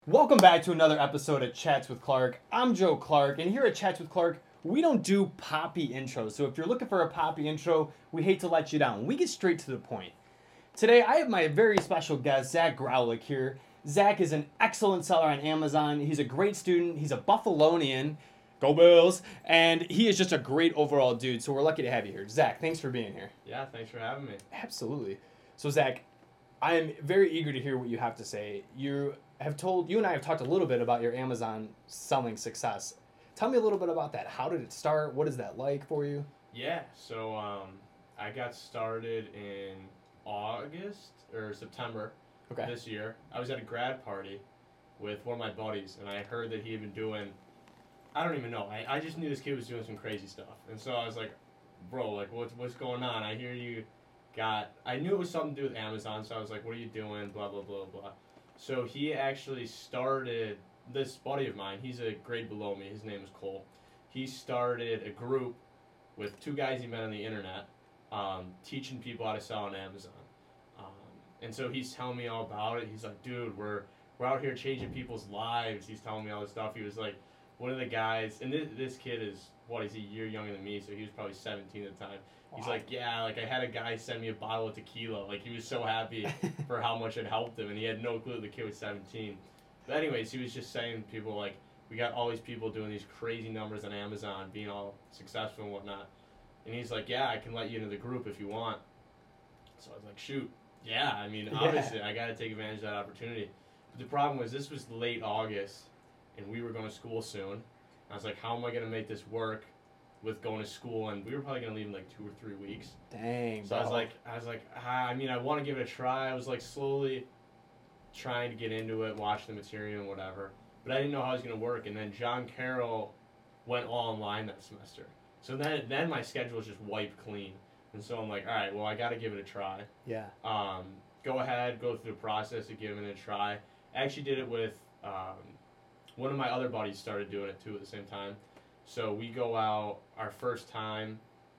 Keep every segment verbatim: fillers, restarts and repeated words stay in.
Welcome back to another episode of Chats with Clark. I'm Joe Clark, and here at Chats with Clark, we don't do poppy intros. So if you're looking for a poppy intro, we hate to let you down. We get straight to the point. Today, I have my very special guest, Zach Graulich, here. Zach is an excellent seller on Amazon. He's a great student. He's a Buffalonian. Go Bills! And he is just a great overall dude, so we're lucky to have you here. Zach, thanks for being here. Yeah, thanks for having me. Absolutely. So, Zach, I am very eager to hear what you have to say. You have told, you and I have talked a little bit about your Amazon selling success. Tell me a little bit about that. How did it start? What is that like for you? Yeah, so um, I got started in August or September Okay. this year. I was at a grad party with one of my buddies, and I heard that he had been doing, I don't even know, I, I just knew this kid was doing some crazy stuff. And so I was like, bro, like, what's, what's going on? I hear you got, I knew it was something to do with Amazon, so I was like, what are you doing? Blah, blah, blah, blah. So he actually started, this buddy of mine, he's a grade below me, his name is Cole. He started a group with two guys he met on the internet, um, teaching people how to sell on Amazon. Um, and so he's telling me all about it. He's like, dude, we're we're out here changing people's lives. He's telling me all this stuff. He was like, one of the guys, and this, this kid is, what, he's a year younger than me, so he was probably seventeen at the time. He's Wow. like, yeah, like I had a guy send me a bottle of tequila. Like he was so happy for how much it helped him, and he had no clue the kid was seventeen. But anyways, he was just saying to people, like, we got all these people doing these crazy numbers on Amazon, being all successful and whatnot. And he's like, yeah, I can let you into the group if you want. So I was like, shoot, yeah, I mean, obviously, Yeah. I got to take advantage of that opportunity. But the problem was this was late August, and we were going to school soon. I was like, how am I going to make this work with going to school? And we were probably going to leave in like two or three weeks. Dang, So bro. I was like, I was like, ah, I mean, I want to give it a try. I was like slowly trying to get into it, watch the material and whatever. But I didn't know how it was going to work. And then John Carroll went all online that semester. So then, then my schedule was just wiped clean. And so I'm like, all right, well, I got to give it a try. yeah. Um, go ahead, go through the process of giving it a try. I actually did it with um, one of my other buddies started doing it too at the same time. So we go out our first time,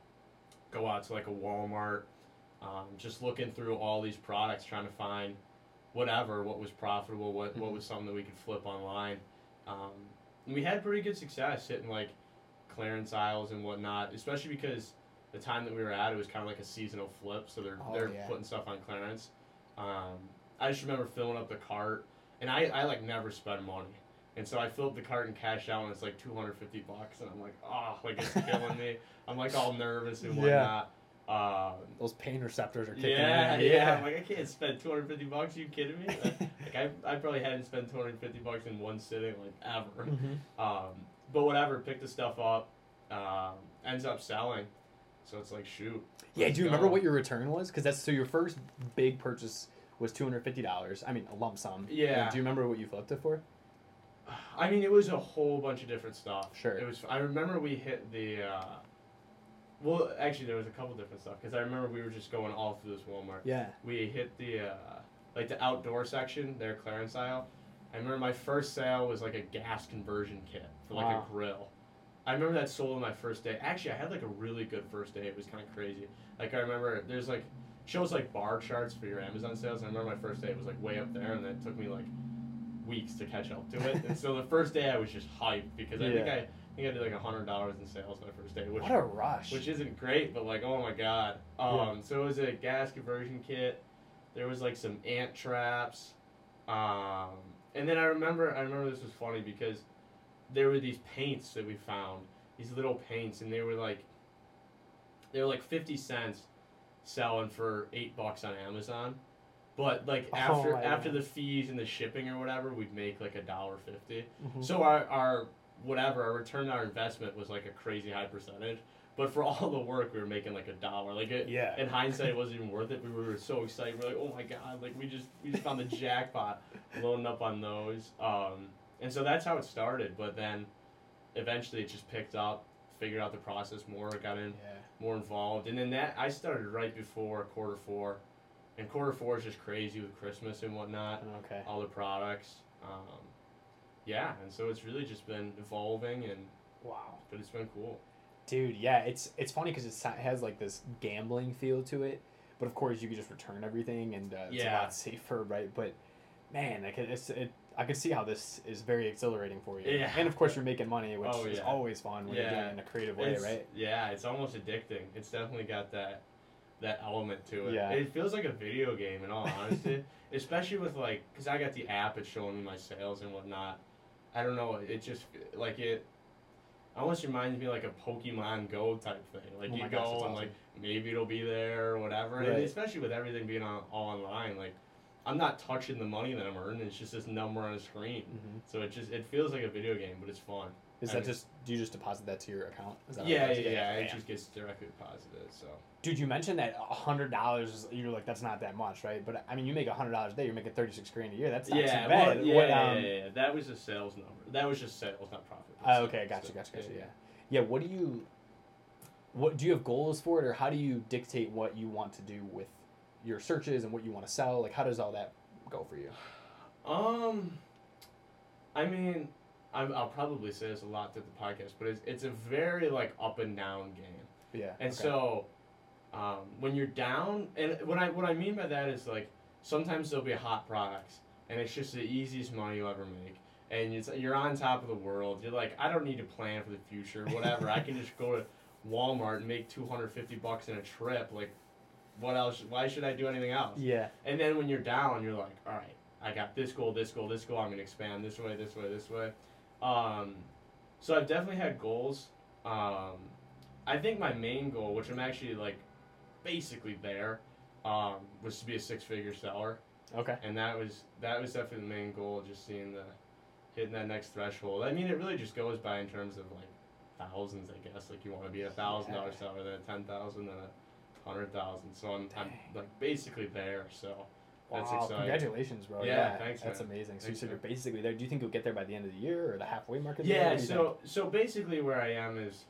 go out to like a Walmart, um, just looking through all these products, trying to find whatever, what was profitable, what, what was something that we could flip online. Um, and we had pretty good success hitting like clearance aisles and whatnot, especially because the time that we were at, it was kind of like a seasonal flip, so they're Oh, they're yeah. putting stuff on clearance. Um, I just remember filling up the cart, and I, I like never spend money. And so I filled the cart and cash out, and it's like two hundred fifty bucks, and I'm like, oh, like it's killing me. I'm like all nervous and Yeah. whatnot. Um, Those pain receptors are kicking yeah, in. yeah. I'm like, I can't spend two hundred fifty bucks. Are you kidding me? like I, I probably hadn't spent two hundred fifty bucks in one sitting like ever. Mhm. Um, but whatever, pick the stuff up, um, ends up selling. So it's like, shoot. Yeah, let's do you remember go. what your return was? Because that's, so your first big purchase was two hundred fifty dollars. I mean, a lump sum. Yeah. And do you remember what you flipped it for? I mean, it was a whole bunch of different stuff. Sure. It was. I remember we hit the. Uh, well, actually, there was a couple different stuff because I remember we were just going all through this Walmart. Yeah. We hit the uh, like the outdoor section, their clearance aisle. I remember my first sale was like a gas conversion kit for like Wow. a grill. I remember that sold on my first day. Actually, I had like a really good first day. It was kind of crazy. Like I remember there's like shows like bar charts for your Amazon sales. And I remember my first day was like way up there, and then it took me like weeks to catch up to it. And so the first day I was just hyped because I think Yeah. I, I think I did like a hundred dollars in sales my first day, which What a rush. which isn't great, but like, oh my god. Um, Yeah. So it was a gas conversion kit. There was like some ant traps. Um, and then I remember, I remember this was funny because there were these paints that we found, these little paints, and they were like, they were like fifty cents selling for eight bucks on Amazon. But like Oh after my after God. the fees and the shipping or whatever, we'd make like a dollar fifty. Mhm. So our, our whatever our return on our investment was like a crazy high percentage, but for all the work we were making like a dollar. Like it, Yeah. in hindsight, it wasn't even worth it. We were so excited. We're like, oh my god! Like we just we just found the jackpot, loading up on those. Um, and so that's how it started. But then eventually it just picked up. Figured out the process more. Got in Yeah. more involved, and then that I started right before quarter four, and quarter four is just crazy with Christmas and whatnot Okay. all the products. Um, yeah, and so it's really just been evolving, and Wow. but it's been cool. Dude, yeah, it's it's funny because it has like this gambling feel to it, but of course you could just return everything and uh, it's a Yeah. lot safer, right? But man, like it's it I can see how this is very exhilarating for you. Yeah. And of course you're making money, which Oh, is yeah. always fun when Yeah. you're doing it in a creative way, It's- right? Yeah, it's almost addicting. It's definitely got that that element to it. Yeah. It feels like a video game in all honesty, especially with like, cause I got the app, it's showing me my sales and whatnot. I don't know, it just like it. Almost reminds me like a Pokemon Go type thing. Like Oh you my go gosh, that's and awesome. like maybe it'll be there or whatever. And Right. especially with everything being on all online, like I'm not touching the money that I'm earning. It's just this number on a screen. hmm So it just it feels like a video game, but it's fun. Is I that mean- just, do you just deposit that to your account? Is that how Yeah, it yeah, works? yeah, It just gets directly deposited. So Dude, you mentioned that a hundred dollars. You're like, that's not that much, right? But I mean, you make a hundred dollars a day. You're making thirty six grand a year. That's not yeah, too bad. well, yeah, What, yeah, um, yeah, yeah. That was a sales number. That was just sales, not profit. but Oh, sales. okay, gotcha, So, gotcha, gotcha. Yeah, yeah. What do you, what do you have goals for it, or how do you dictate what you want to do with your searches and what you want to sell? Like, how does all that go for you? Um, I mean, I'm, I'll probably say this a lot through the podcast, but it's it's a very like up and down game. Yeah. And okay. so, um, when you're down, and what I what I mean by that is like sometimes there'll be hot products, and it's just the easiest money you'll ever make, and it's, you're on top of the world. You're like, I don't need to plan for the future, whatever. I can just go to Walmart and make two hundred fifty bucks in a trip. Like, what else? Why should I do anything else? Yeah. And then when you're down, you're like, all right, I got this goal, this goal, this goal. I'm gonna expand this way, this way, this way. Um, so I've definitely had goals. Um, I think my main goal, which I'm actually like basically there, um, was to be a six-figure seller, Okay. and that was that was definitely the main goal. Just seeing the hitting that next threshold. I mean, it really just goes by in terms of like thousands, I guess. Like you want to be a thousand dollar seller, then a ten thousand, then a hundred thousand. So I'm I'm Dang. like basically there. So. That's Wow, exciting. congratulations, bro. Yeah, thanks, That's man. amazing. So Thanks, you said man. you're basically there. Do you think you'll get there by the end of the year or the halfway mark of the year? Yeah, What do you so so basically where I am is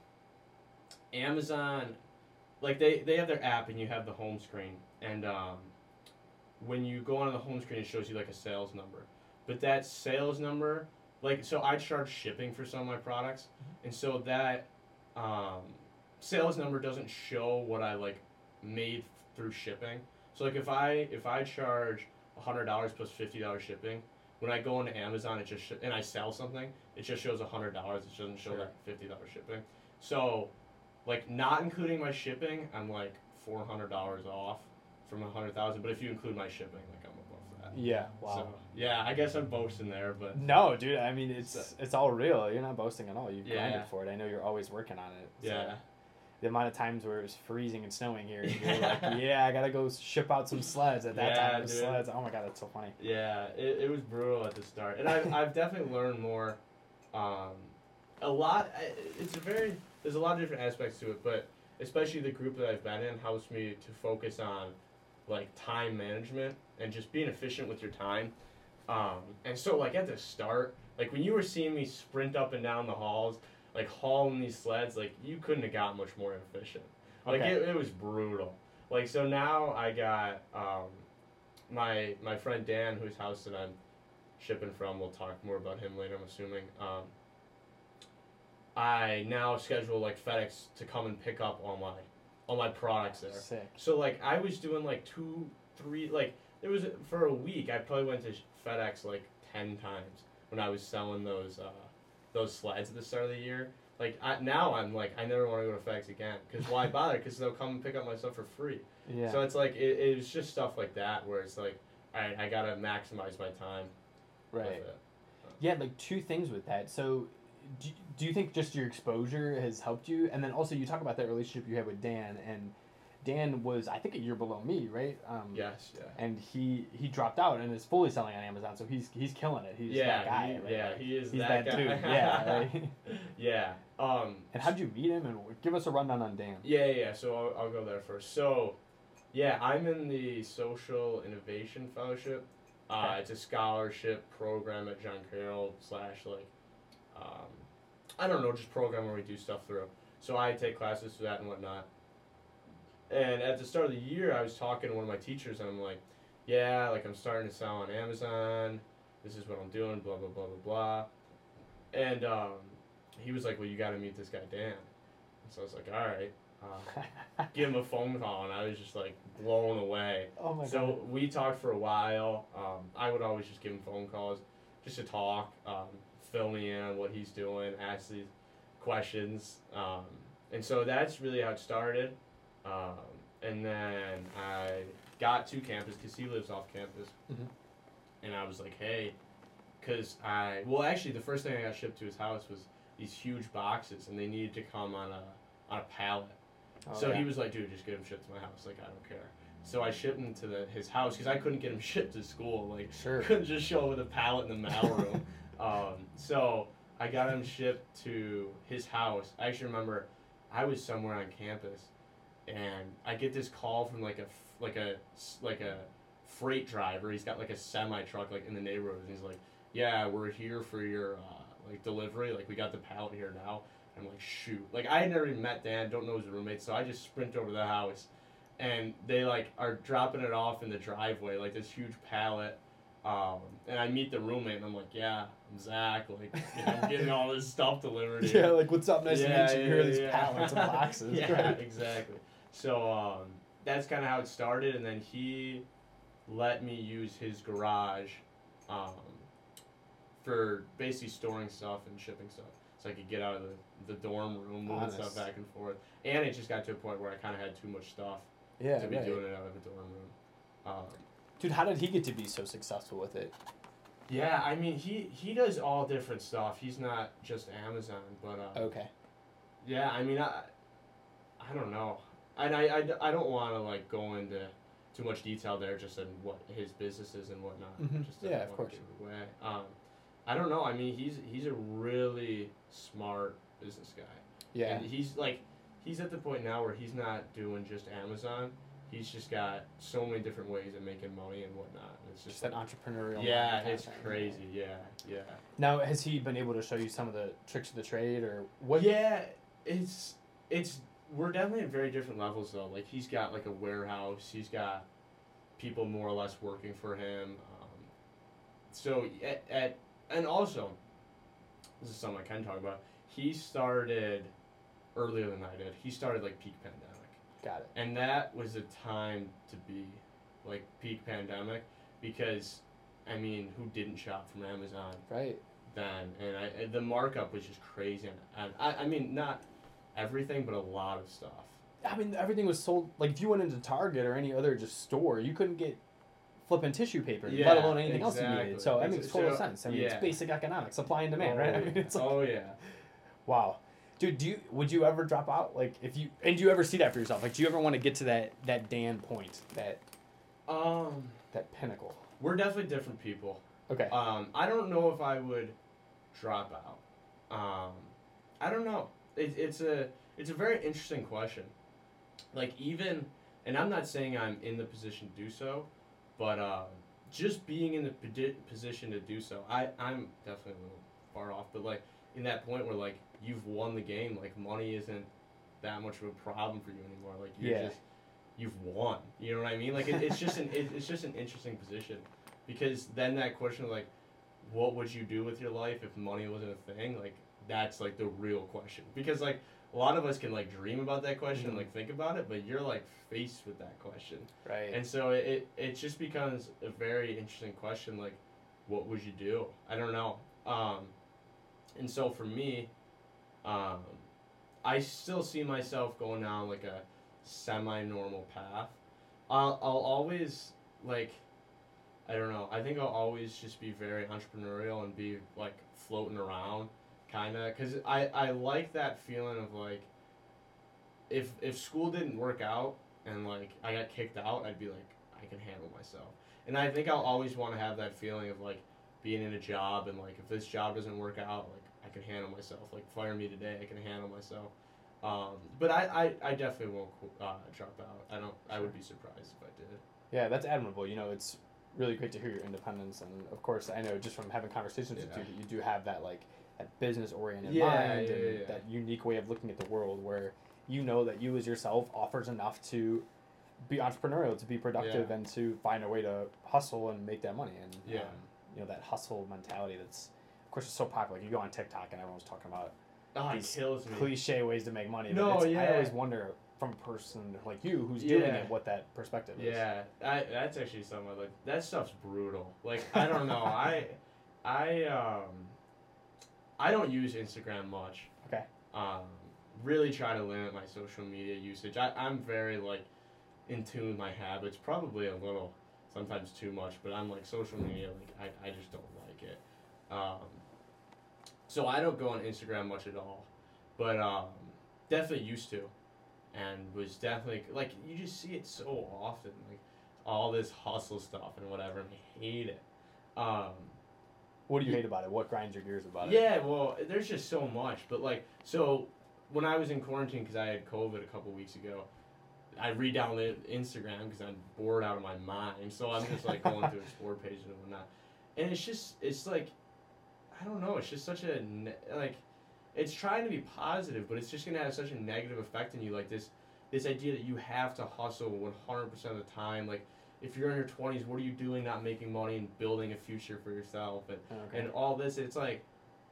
Amazon, like they, they have their app and you have the home screen, and um, when you go on the home screen it shows you like a sales number, but that sales number, like so I charge shipping for some of my products, and so that um, sales number doesn't show what I like made through shipping. So like if I if I charge a hundred dollars plus fifty dollars shipping, when I go into Amazon, it just sh- and I sell something, it just shows a hundred dollars. It doesn't show Sure. that fifty dollars shipping. So, like not including my shipping, I'm like four hundred dollars off from a hundred thousand. But if you include my shipping, like I'm above that. Yeah. Wow. So yeah, I guess I'm boasting there, but No, dude. I mean, it's So- it's all real. You're not boasting at all. You've Yeah. grinded for it. I know you're always working on it. So yeah, the amount of times where it was freezing and snowing here, and you're like, yeah, I gotta go ship out some sleds. At that Yeah, time, it was dude. sleds. Oh my god, that's so funny. yeah, it, it was brutal at the start, and I've I've definitely learned more. Um, a lot. I- It's a very there's a lot of different aspects to it, but especially the group that I've been in helps me to focus on like time management and just being efficient with your time. Um, and so like at the start, like when you were seeing me sprint up and down the halls, like hauling these sleds, like you couldn't have got much more efficient. Like Okay. it, it was brutal. Like so now I got um, my my friend Dan, whose house that I'm shipping from. We'll talk more about him later, I'm assuming. Um, I now schedule like FedEx to come and pick up all my all my products there. Sick. So like I was doing like two, three, like there was for a week I probably went to FedEx like ten times when I was selling those uh, those sleds at the start of the year. Like I, now I'm like I never want to go to FedEx again because why bother? Because they'll come and pick up my stuff for free. Yeah. So it's like it, it's just stuff like that where it's like all right, I gotta maximize my time. right. With it. Yeah, like two things with that. So, do, do you think just your exposure has helped you? And then also, you talk about that relationship you had with Dan, and Dan was, I think, a year below me, right? Um, Yes. Yeah. And he he dropped out and is fully selling on Amazon, so he's he's killing it. He's yeah. that guy. he, right? yeah. Like, He is he's that, that, guy. dude. Yeah. Right? yeah. Um. And how'd you meet him? And give us a rundown on Dan. Yeah, yeah, yeah. So I'll, I'll go there first. So, yeah, I'm in the Social Innovation Fellowship. Uh, Okay. It's a scholarship program at John Carroll slash like, um, I don't know, just program where we do stuff through. So I take classes through that and whatnot. And at the start of the year, I was talking to one of my teachers, and I'm like, yeah, like I'm starting to sell on Amazon. This is what I'm doing. Blah blah blah blah blah. And um, he was like, well, you got to meet this guy Dan. So I was like, all right. Uh, give him a phone call, and I was just like blown away. Oh my So god. we talked for a while. Um, I would always just give him phone calls, just to talk, um, fill me in on what he's doing, ask these questions. Um, and so that's really how it started. Um, and then I got to campus because he lives off campus. Mhm. And I was like, hey, because I, well, actually, the first thing I got shipped to his house was these huge boxes, and they needed to come on a on a pallet. Oh, so yeah. he was like, dude, just get them shipped to my house. Like, I don't care. So I shipped them to the, his house because I couldn't get them shipped to school. Like, Sure. couldn't just show up with a pallet in the mailroom. um, so I got them shipped to his house. I actually remember I was somewhere on campus, and I get this call from like a f- like a s- like a freight driver. He's got like a semi truck like in the neighborhood, and he's like, yeah, we're here for your uh, like delivery. Like, we got the pallet here now. I'm like, shoot. Like, I had never even met Dan, don't know his roommates, so I just sprint over to the house, and they like are dropping it off in the driveway, like this huge pallet. Um, and I meet the roommate, and I'm like, yeah, I'm Zach. Like, you know, I'm getting all this stuff delivered here. Yeah, like, what's up? Nice Yeah, to meet you. yeah, Here are these yeah. pallets and boxes. Yeah, Great. exactly. So um, that's kind of how it started, and then he let me use his garage um, for basically storing stuff and shipping stuff, so I could get out of the, the dorm room, moving Honest. stuff back and forth. And it just got to a point where I kind of had too much stuff Yeah, to be right. doing it out of a dorm room. Um, Dude, how did he get to be so successful with it? yeah, I mean, he, he does all different stuff. He's not just Amazon, but uh, Okay. yeah, I mean, I, I don't know. And I, I, I don't want to, like, go into too much detail there just in what his business is and whatnot. Mhm. Just Yeah, don't of wanna course. give it away. Um, I don't know. I mean, he's he's a really smart business guy. Yeah. And he's, like, he's at the point now where he's not doing just Amazon. He's just got so many different ways of making money and whatnot. It's Just just, that entrepreneurial. yeah, mind kind it's of thing. crazy. Yeah, yeah. Now, has he been able to show you some of the tricks of the trade, or what? Yeah, it's it's we're definitely at very different levels though. Like, he's got like a warehouse. He's got people more or less working for him. Um, so at, at and also, this is something I can talk about. He started earlier than I did. He started like peak pandemic. Got it. And that was a time to be, like, peak pandemic, because, I mean, who didn't shop from Amazon Right. then? And I, and the markup was just crazy. And I, I mean, not everything, but a lot of stuff. I mean, everything was sold. Like, if you went into Target or any other just store, you couldn't get flipping tissue paper, Yeah, let alone anything else you exactly. needed. So that Ex- makes total so, sense. I mean, yeah. it's basic economics, supply and demand, oh, right? I yeah. mean, it's like, oh, yeah. wow. Dude, do you would you ever drop out? Like, if you and do you ever see that for yourself? Like, do you ever want to get to that that Dan point, that Um, that pinnacle? we're definitely different people. Okay. Um, I don't know if I would drop out. Um, I don't know. It, it's a it's a very interesting question. Like, even, and I'm not saying I'm in the position to do so, but uh, just being in the posi- position to do so, I I'm definitely a little far off. But like, in that point where like you've won the game, like money isn't that much of a problem for you anymore. Like, you're Yeah. just you've won. You know what I mean? Like, it, it's just an it, it's just an interesting position, because then that question of like, what would you do with your life if money wasn't a thing? Like, that's like the real question, because like a lot of us can like dream about that question Mhm. and like think about it, but you're like faced with that question, Right. and so it it just becomes a very interesting question. Like, what would you do? I don't know. Um, and so for me, um, I still see myself going down like a semi-normal path. I'll, I'll always, like, I don't know, I think I'll always just be very entrepreneurial and be, like, floating around, kind of, because I, I like that feeling of, like, if if school didn't work out and, like, I got kicked out, I'd be like, I can handle myself. And I think I'll always want to have that feeling of, like, being in a job and, like, if this job doesn't work out, like, I can handle myself. Like, fire me today, I can handle myself. Um, but I, I, I definitely won't uh, drop out. I don't. I would be surprised if I did. Yeah, that's admirable. You know, it's really great to hear your independence, and of course, I know just from having conversations with Yeah. you that you do have that like that business oriented Yeah, mind yeah, and yeah. that unique way of looking at the world, where you know that you as yourself offers enough to be entrepreneurial, to be productive, Yeah. and to find a way to hustle and make that money. And Yeah. um, you know, that hustle mentality that's, of course, it's so popular. Like, you go on TikTok and everyone's talking about Oh, it these kills me. cliche ways to make money. but No, it's, I yeah. always wonder from a person like you who's doing Yeah. it what that perspective is. Yeah, I, that's actually something I like. That stuff's brutal. Like, I don't know. I I um, I don't use Instagram much. Okay. Um, really try to limit my social media usage. I, I'm very like in tune with my habits. Probably a little, sometimes too much. But I'm like social media. Like I, I just don't like it. Um, so I don't go on Instagram much at all. But um, definitely used to, and was definitely like you just see it so often. Like all this hustle stuff and whatever. And I hate it. Um, What do you hate about it? What grinds your gears about it? Yeah, well, there's just so much. But, like, so when I was in quarantine because I had COVID a couple weeks ago, I re-downloaded Instagram because I'm bored out of my mind. So I'm just, like, going through explore pages and whatnot. And it's just, it's like, I don't know, it's just such a, ne- like, it's trying to be positive, but it's just going to have such a negative effect on you. Like, this, this idea that you have to hustle one hundred percent of the time. Like, if you're in your twenties, what are you doing not making money and building a future for yourself? And Okay. and all this, it's like,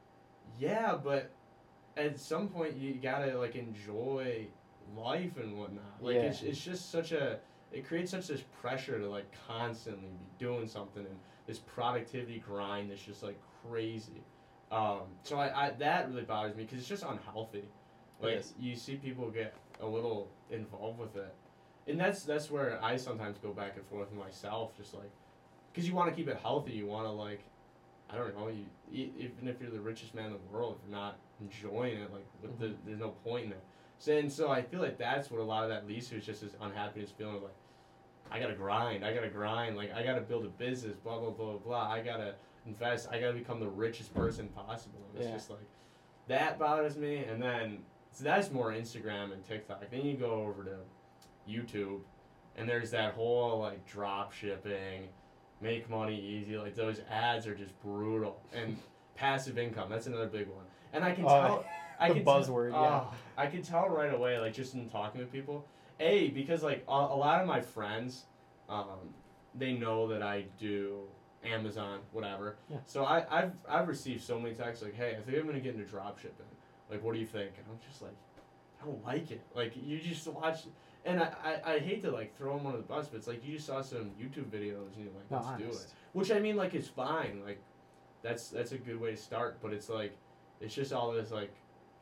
yeah, but at some point you gotta like enjoy life and whatnot. Like Yeah. it's it's just such a it creates such this pressure to like constantly be doing something and this productivity grind that's just like crazy. Um, so I, I that really bothers me because it's just unhealthy. Like Yes. you see people get a little involved with it, and that's that's where I sometimes go back and forth with myself, just like because you want to keep it healthy, you want to like. I don't know. You e- even if you're the richest man in the world, if you're not enjoying it, like what the, there's no point in it. So and so I feel like that's what a lot of that leads to is just this unhappiness feeling of like I gotta grind, I gotta grind, like I gotta build a business, blah blah blah blah. I gotta invest, I gotta become the richest person possible. And it's Yeah. just like that bothers me. And then so that's more Instagram and TikTok. Then you go over to YouTube, and there's that whole like drop shipping. Make money easy, like those ads are just brutal. And passive income, that's another big one. And I can Oh, tell, I the can buzzword, tell, yeah. oh, I can tell right away, like just in talking to people. A, because like a, a lot of my friends, um, they know that I do Amazon, whatever. Yeah. So I, I've I've received so many texts like, hey, I think I'm gonna get into drop shipping. Like, what do you think? And I'm just like, I don't like it. Like you just watch. And I, I, I hate to like throw them under the bus, but it's like you just saw some YouTube videos and you're like, No, let's do honest. it. Which I mean, like, is fine. Like, that's that's a good way to start. But it's like, it's just all this like,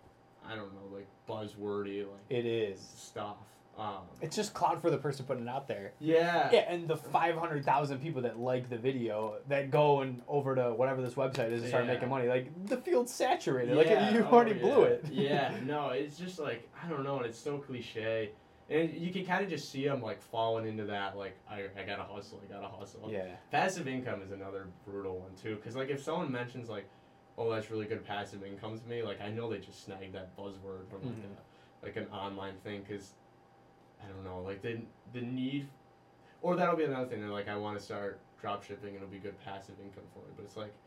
I don't know, like buzzwordy like It is. stuff. Um, It's just clout for the person putting it out there. yeah. Yeah, and the five hundred thousand people that like the video that go and over to whatever this website is and start Yeah. making money. Like, the field's saturated. Like, Yeah, you oh, already yeah. blew it. Yeah, no, it's just like, I don't know, and it's so cliche. And you can kind of just see them like falling into that, like, I, I gotta hustle, I gotta hustle. Yeah. Passive income is another brutal one too, because like if someone mentions like, oh that's really good passive income to me, like I know they just snagged that buzzword from like, Mhm. a, like an online thing, because I don't know, like the the need, or that'll be another thing. They're like, I want to start drop shipping and it'll be good passive income for me, but it's like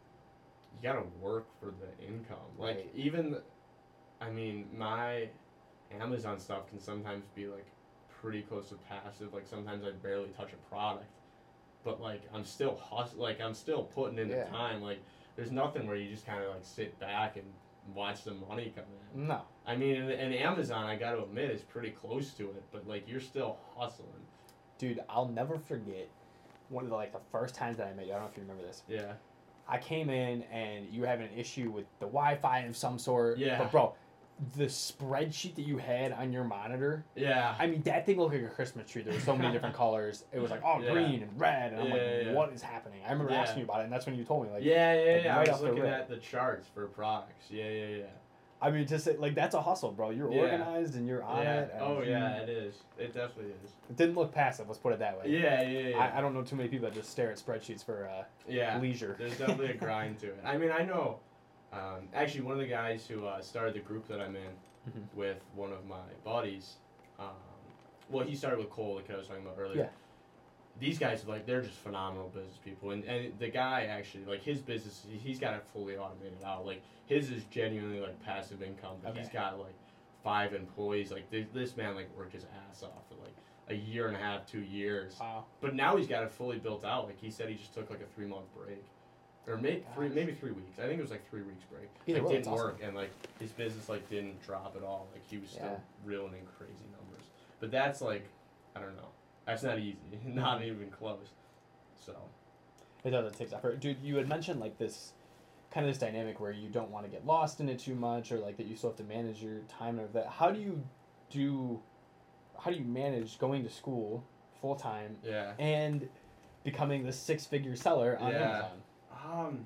you gotta work for the income. Like Right. even, I mean my Amazon stuff can sometimes be like pretty close to passive. Like sometimes I barely touch a product, but like I'm still hus- like I'm still putting in Yeah. the time. Like there's nothing where you just kind of like sit back and watch the money come in. No. I mean, and, and Amazon, I got to admit, is pretty close to it, but like you're still hustling. Dude, I'll never forget one of the, like, the first times that I met you. I don't know if you remember this. Yeah. I came in and you were having an issue with the Wi-Fi of some sort. Yeah. But, bro, the spreadsheet that you had on your monitor, Yeah. I mean, that thing looked like a Christmas tree. There were so many different colors. It was like, oh, Yeah. green and red. And I'm Yeah, like, yeah, yeah. what is happening? I remember Yeah. asking you about it, and that's when you told me. Like, yeah, yeah, like, yeah. right I off was the looking rip. at the charts for products. Yeah, yeah, yeah. I mean, just like that's a hustle, bro. You're Yeah. organized and you're on yeah. it. And Oh, you- yeah, it is. It definitely is. It didn't look passive. Let's put it that way. Yeah, yeah, yeah. I, I don't know too many people that just stare at spreadsheets for uh, yeah. leisure. There's definitely a grind to it. I mean, I know. Um, actually, one of the guys who uh, started the group that I'm in Mhm. with one of my buddies. Um, well, he started with Cole, the kid I was talking about earlier. Yeah. These guys, like, they're just phenomenal business people, and and the guy actually, like, his business, he- he's got it fully automated out. Like, his is genuinely like passive income, but he's Okay. got like five employees. Like, this, this man like worked his ass off for like a year and a half, two years. Wow. But now he's got it fully built out. Like he said, he just took like a three month break, or maybe three, Gosh. maybe three weeks. I think it was like three weeks break. Either like way, didn't it's awesome. work, and like his business like didn't drop at all. Like he was still Yeah. reeling in crazy numbers. But that's like, I don't know. That's not easy. Not even close. So. It does. It takes effort, dude. You had mentioned like this, kind of this dynamic where you don't want to get lost in it too much, or like that you still have to manage your time and that. How do you do? How do you manage going to school full time Yeah. and becoming the six figure seller on Yeah. Amazon? Um.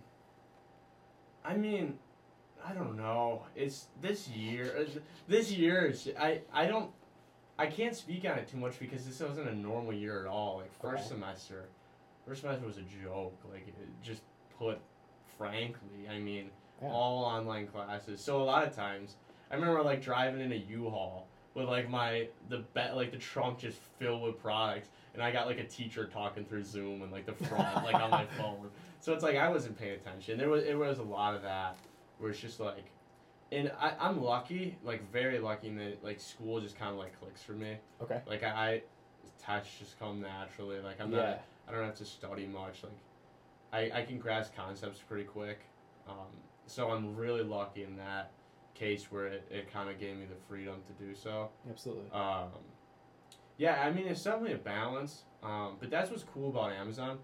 I mean, I don't know. It's this year. uh, This year, is, I I don't. I can't speak on it too much because this wasn't a normal year at all. Like first Okay. semester, first semester was a joke. Like it just put, frankly, I mean, Yeah. all online classes. So a lot of times, I remember like driving in a U-Haul with like my the bet like the trunk just filled with products, and I got like a teacher talking through Zoom and like the front like on my phone. So it's like I wasn't paying attention. There was it was a lot of that where it's just like, and I I'm lucky, like very lucky in that like school just kind of like clicks for me. Okay. Like I, I tests just come naturally. Like I'm Yeah. not I don't have to study much. Like I I can grasp concepts pretty quick. Um, so I'm really lucky in that case where it, it kind of gave me the freedom to do so. Absolutely. Um, yeah, I mean, it's definitely a balance. Um, but that's what's cool about Amazon,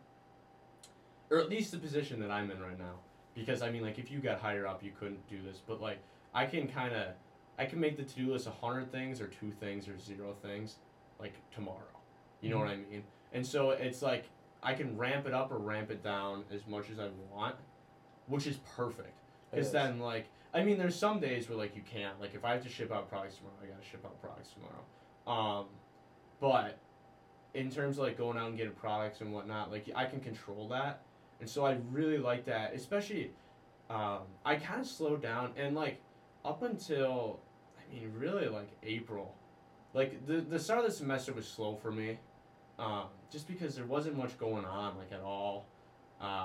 or at least the position that I'm in right now. Because I mean, like, if you got higher up, you couldn't do this. But like, I can kind of, I can make the to-do list a hundred things, or two things, or zero things, like tomorrow. You know Mhm. what I mean? And so it's like I can ramp it up or ramp it down as much as I want, which is perfect. It Because is. then, like, I mean, there's some days where like you can't. Like, if I have to ship out products tomorrow, I gotta ship out products tomorrow. Um, but in terms of like going out and getting products and whatnot, like I can control that, and so I really like that. Especially, um, I kind of slowed down, and like up until, I mean, really like April, like the the start of the semester was slow for me, um, just because there wasn't much going on like at all. Uh,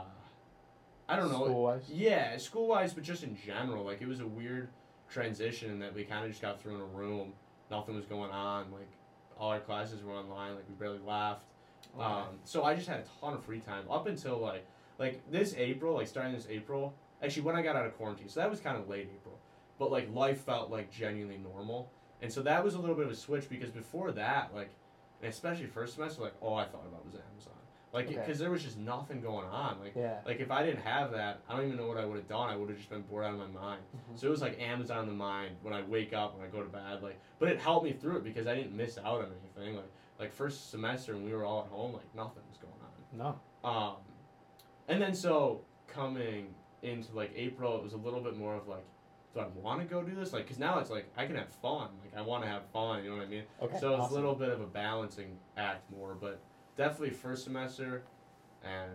I don't know. School-wise? Yeah, school wise, but just in general, like it was a weird transition in that we kind of just got thrown in a room, nothing was going on, like all our classes were online, like we barely left. Okay. Um, so I just had a ton of free time up until like like this April, like starting this April. Actually, when I got out of quarantine, so that was kind of late April, but like life felt like genuinely normal, and so that was a little bit of a switch because before that, like, and especially first semester, like all I thought about was Amazon, like because Okay. there was just nothing going on, like. Yeah. Like if I didn't have that, I don't even know what I would have done. I would have just been bored out of my mind. Mhm. So it was like Amazon in the mind when I wake up, when I go to bed, like. But it helped me through it because I didn't miss out on anything. Like like first semester when we were all at home, like nothing was going on. No. Um, and then so coming into like April, it was a little bit more of like, do I want to go do this? Like, cause now it's like I can have fun. Like I want to have fun. You know what I mean? Okay. So it's awesome. a little bit of a balancing act more, but definitely first semester and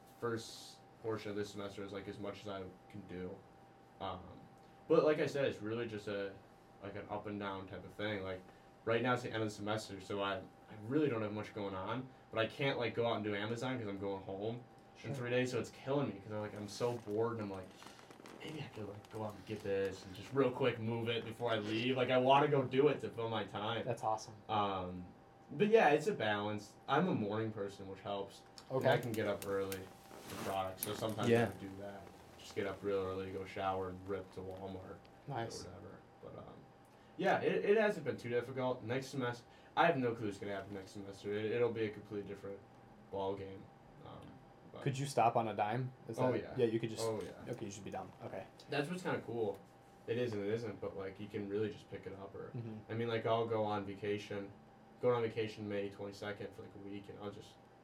first portion of this semester is like as much as I can do. Um, but like I said, it's really just a like an up and down type of thing. Like right now it's the end of the semester, so I I really don't have much going on, but I can't like go out and do Amazon because I'm going home in Sure. three days, so it's killing me because I'm like I'm so bored and I'm like. Maybe I could like go out and get this and just real quick move it before I leave. Like I want to go do it to fill my time. That's awesome. Um, but yeah, it's a balance. I'm a morning person, which helps. And I Okay. can get up early for products, so sometimes I Yeah. can do that. Just get up real early, go shower, and rip to Walmart Nice. or whatever. But um, yeah, it, it hasn't been too difficult. Next semester, I have no clue what's gonna happen next semester. It, it'll be a completely different ball game. Um, but Could you stop on a dime? Is Oh, that- yeah. Yeah, you could just. oh yeah, Okay, you should be done. Okay. that's what's kind of cool. It is and it isn't, but like you can really just pick it up. Or Mm-hmm. I mean, like I'll go on vacation, going on vacation May twenty-second for like a week, and I'll just,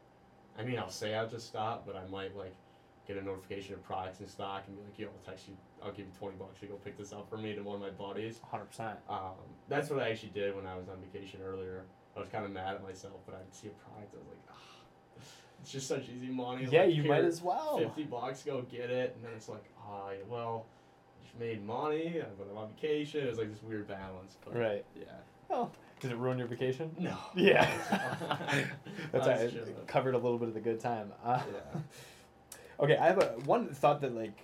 I mean, I'll say I'll just stop, but I might like get a notification of products in stock and be like, yo, I'll text you, I'll give you twenty bucks to go pick this up for me to one of my buddies. one hundred percent. Um, that's what I actually did when I was on vacation earlier. I was kind of mad at myself, but I'd see a product, I was like, ah, it's just such easy money. Yeah, like, you here, might as well. fifty bucks, go get it, and then it's like, oh, yeah, well, I just made money, but I'm on vacation. It was like this weird balance. But, Right. Yeah. Well, did it ruin your vacation? No. Yeah. That's I all was right. chilling. It covered a little bit of the good time. Uh, Yeah. Okay, I have a one thought that like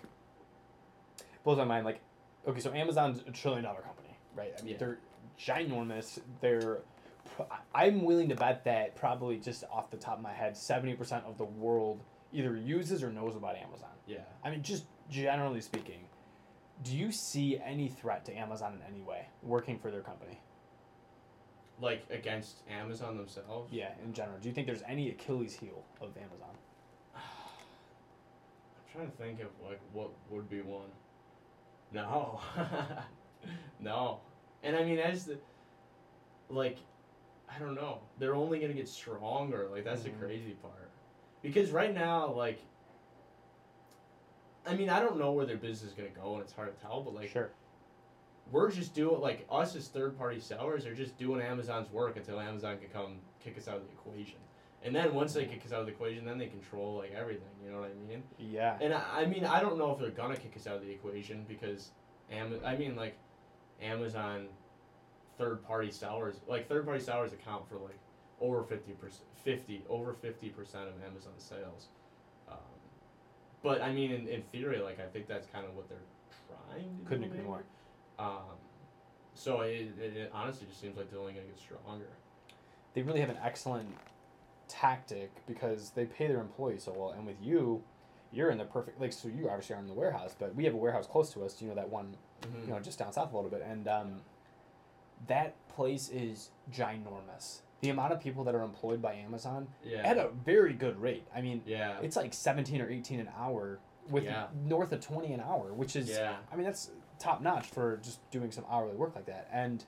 blows my mind. Like, okay, so Amazon's a trillion dollar company, right? I mean, Yeah. they're ginormous. They're, pro- I'm willing to bet that probably just off the top of my head, seventy percent of the world either uses or knows about Amazon. Yeah. I mean, just generally speaking, do you see any threat to Amazon in any way working for their company? Like against Amazon themselves. Yeah, in general. Do you think there's any Achilles heel of Amazon? trying to think of like what would be one. No, no, and I mean as the, like, I don't know. They're only gonna get stronger. Like that's mm-hmm. the crazy part, because right now, like, I mean I don't know where their business is gonna go, and it's hard to tell. But like, sure. We're just doing, like, us as third-party sellers are just doing Amazon's work until Amazon can come kick us out of the equation. And then once they kick us out of the equation, then they control, like, everything, you know what I mean? Yeah. And, I, I mean, I don't know if they're gonna kick us out of the equation because, Am- I mean, like, Amazon third-party sellers, like, third-party sellers account for, like, over fifty percent, fifty, over fifty percent of Amazon's sales. Um, but, I mean, in, in theory, like, I think that's kind of what they're trying to Couldn't do. agree maybe. more. Um, so it, it, it honestly just seems like they're only going to get stronger. They really have an excellent tactic because they pay their employees so well. And with you, you're in the perfect, like, so you obviously are in the warehouse, but we have a warehouse close to us, you know, that one, mm-hmm. you know, just down south a little bit. And um, that place is ginormous. The amount of people that are employed by Amazon yeah. at a very good rate. I mean, yeah. it's like seventeen or eighteen an hour with yeah. north of twenty an hour, which is, yeah. I mean, that's top notch for just doing some hourly work like that. And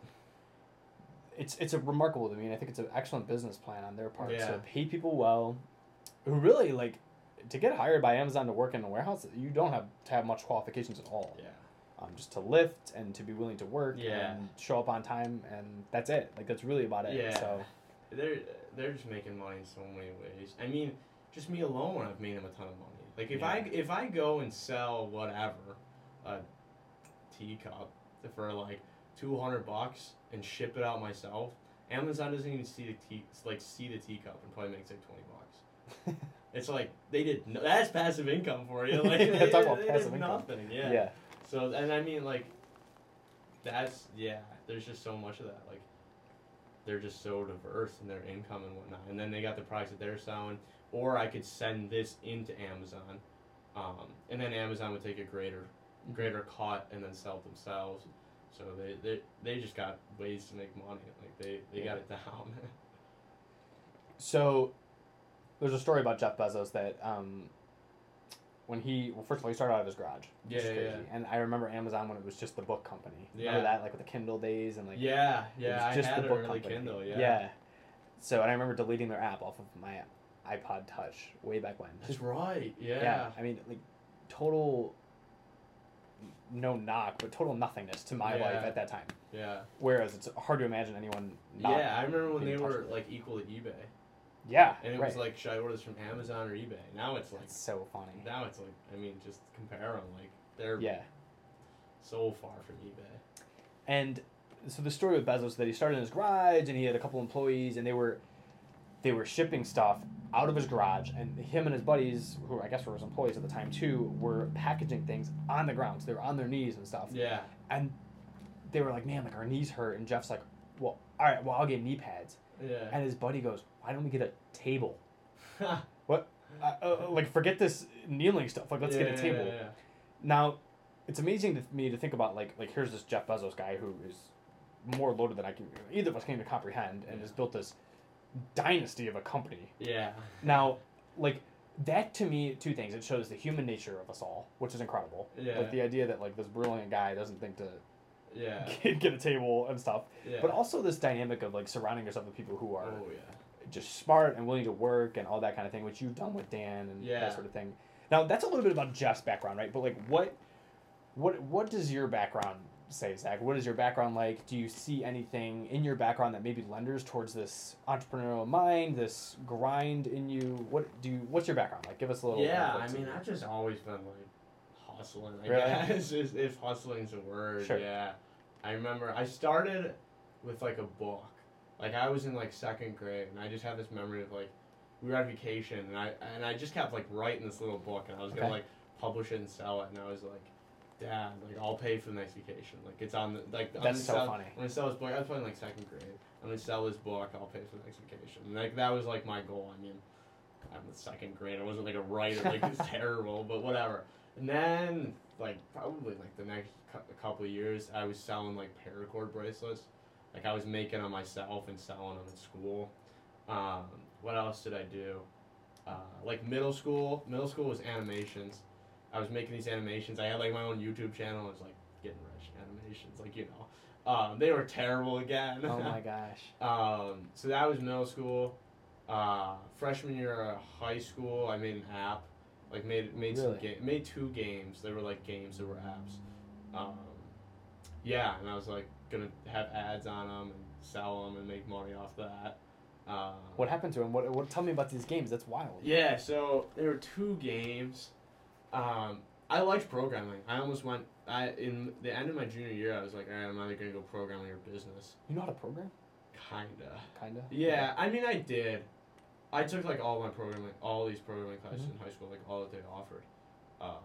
it's it's a remarkable to me, and I think it's an excellent business plan on their part yeah. to pay people well, who really, like, to get hired by Amazon to work in the warehouse, you don't have to have much qualifications at all. Yeah. Um, just to lift and to be willing to work yeah. and show up on time, and that's it. Like, that's really about it. Yeah. So they're they're just making money in so many ways. I mean, just me alone, I've made them a ton of money. Like if yeah. I if I go and sell whatever, a teacup for like two hundred bucks and ship it out myself, Amazon doesn't even see the tea like see the teacup and probably makes like twenty bucks. It's like they did no, that's passive income for you. Like yeah, they, talk about they passive did income. nothing. Yeah. yeah. So and I mean like that's yeah. There's just so much of that. Like they're just so diverse in their income and whatnot. And then they got the products that they're selling. Or I could send this into Amazon, um, and then Amazon would take a greater, greater cut and then sell it themselves. So they, they, they just got ways to make money. Like they, they yeah. got it down. So there's a story about Jeff Bezos that um, when he well first of all he started out of his garage. Yeah, which is crazy. yeah. And I remember Amazon when it was just the book company. Yeah. Remember that, like with the Kindle days and like yeah, yeah. it was I just had the an book early company. Kindle. Yeah. Yeah. So and I remember deleting their app off of my iPod Touch way back when. That's right. Yeah. Yeah. I mean, like total no knock, but total nothingness to my Yeah. life at that time. Yeah. Whereas it's hard to imagine anyone not Yeah, I remember when being they in touch were with it. like equal to eBay. Yeah. And it right. was like, should I order this from Amazon or eBay? Now it's like That's so funny. now it's like I mean, just compare them. Like they're Yeah. so far from eBay. And so the story with Bezos is that he started in his garage and he had a couple employees and they were they were shipping stuff out of his garage, and him and his buddies, who I guess were his employees at the time too, were packaging things on the ground. So they were on their knees and stuff. Yeah. And they were like, man, like our knees hurt. And Jeff's like, well, all right, well, I'll get knee pads. Yeah. And his buddy goes, why don't we get a table? What? Uh, uh, like, forget this kneeling stuff. Like, let's yeah, get a table. Yeah, yeah. Now, it's amazing to me to think about, like, like here's this Jeff Bezos guy who is more loaded than I can, either of us can even comprehend, and Yeah. has built this dynasty of a company. Yeah. Now, like, that to me, two things. It shows the human nature of us all, which is incredible. Yeah. Like, the idea that, like, this brilliant guy doesn't think to Yeah. get, get a table and stuff. Yeah. But also this dynamic of, like, surrounding yourself with people who are Oh yeah. just smart and willing to work and all that kind of thing, which you've done with Dan and Yeah. that sort of thing. Now, that's a little bit about Jeff's background, right? But, like, what what what does your background say, Zach? What is your background like? Do you see anything in your background that maybe lenders towards this entrepreneurial mind, this grind in you? What do you, what's your background like? Give us a little Yeah, input I to mean, it. I've just always been like hustling. I Really? guess if, if hustling's a word. Sure. Yeah. I remember I started with like a book. Like I was in like second grade, and I just have this memory of like we were on vacation, and I and I just kept like writing this little book, and I was gonna Okay. like publish it and sell it, and I was like, Dad, like I'll pay for the next vacation. Like it's on the like I'm That's gonna so sell, funny. I'm gonna sell this book. I was probably in like second grade. I'm gonna sell this book. I'll pay for the next vacation. And like that was like my goal. I mean, I'm in second grade. I wasn't like a writer. Like it's terrible, but whatever. And then like probably like the next cou- couple of years, I was selling like paracord bracelets. Like I was making them myself and selling them in school. Um, what else did I do? Uh, like middle school. Middle school was animations. I was making these animations. I had like my own YouTube channel. I was like getting rich animations, like you know, um, they were terrible again. Oh my gosh. um, so that was middle school. Uh, freshman year of high school, I made an app. Like made made Really? some ga- made two games. They were like games that were apps. Um, yeah, and I was like gonna have ads on them and sell them and make money off that. Um, What happened to him? What, what? Tell me about these games. That's wild. Yeah, so there were two games. Um, I liked programming. I almost went. I in the end of my junior year, I was like, all right, I'm either gonna go programming or business. You know how to program? Kinda. Kinda. Yeah, I mean, I did. I took like all my programming, all these programming classes Mhm. in high school, like all that they offered. Um,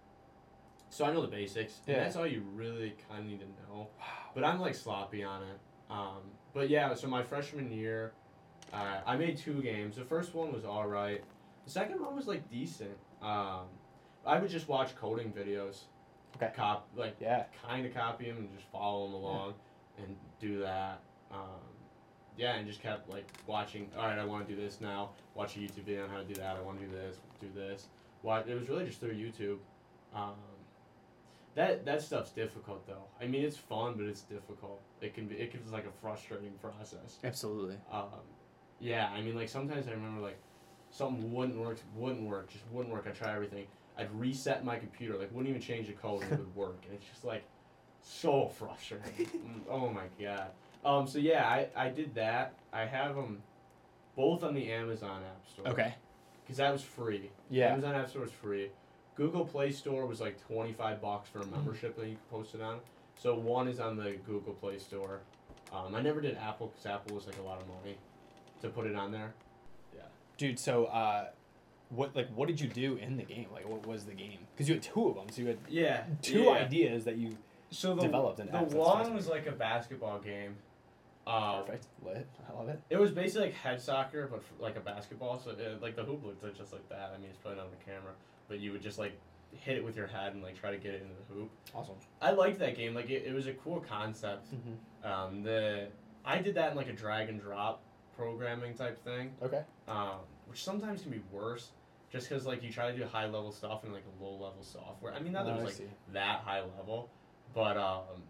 so I know the basics, and Yeah. that's all you really kind of need to know. But I'm like sloppy on it. Um, but yeah, so my freshman year, uh, I made two games. The first one was all right. The second one was like decent. Um, I would just watch coding videos. Okay. Cop like Yeah. kind of copy them and just follow them along, and do that. Um, yeah, and just kept like watching. All right, I want to do this now. Watch a YouTube video on how to do that. I want to do this. Do this. What? It was really just through YouTube. Um, that that stuff's difficult though. I mean, it's fun, but it's difficult. It can be. It can be like a frustrating process. Absolutely. Um, yeah, I mean, like sometimes I remember like something wouldn't work, wouldn't work, just wouldn't work. I try everything. I'd reset my computer, like wouldn't even change the code, and it would work. And it's just like so frustrating. Oh my god. Um. So yeah, I I did that. I have them both on the Amazon App Store. Okay. Because that was free. Yeah. Amazon App Store was free. Google Play Store was like twenty-five bucks for a membership that you could post it on. So one is on the Google Play Store. Um, I never did Apple because Apple was like a lot of money to put it on there. Yeah. Dude, so uh, what like what did you do in the game? Like, what was the game? Because you had two of them, so you had Yeah. two yeah. ideas that you So the, developed in the apps. That's one fascinating. was like a basketball game. Um, Perfect. Lit. I love it. It was basically like head soccer, but for, like a basketball. So it, like the hoop looked like just like that. I mean, it's probably not on the camera, but you would just like hit it with your head and like try to get it into the hoop. Awesome. I liked that game. Like it, it was a cool concept. Mm-hmm. Um, the I did that in like a drag and drop programming type thing, Okay. um, which sometimes can be worse, just because like you try to do high level stuff in like a low level software. I mean, not that Oh, it was I like see. that high level, but um,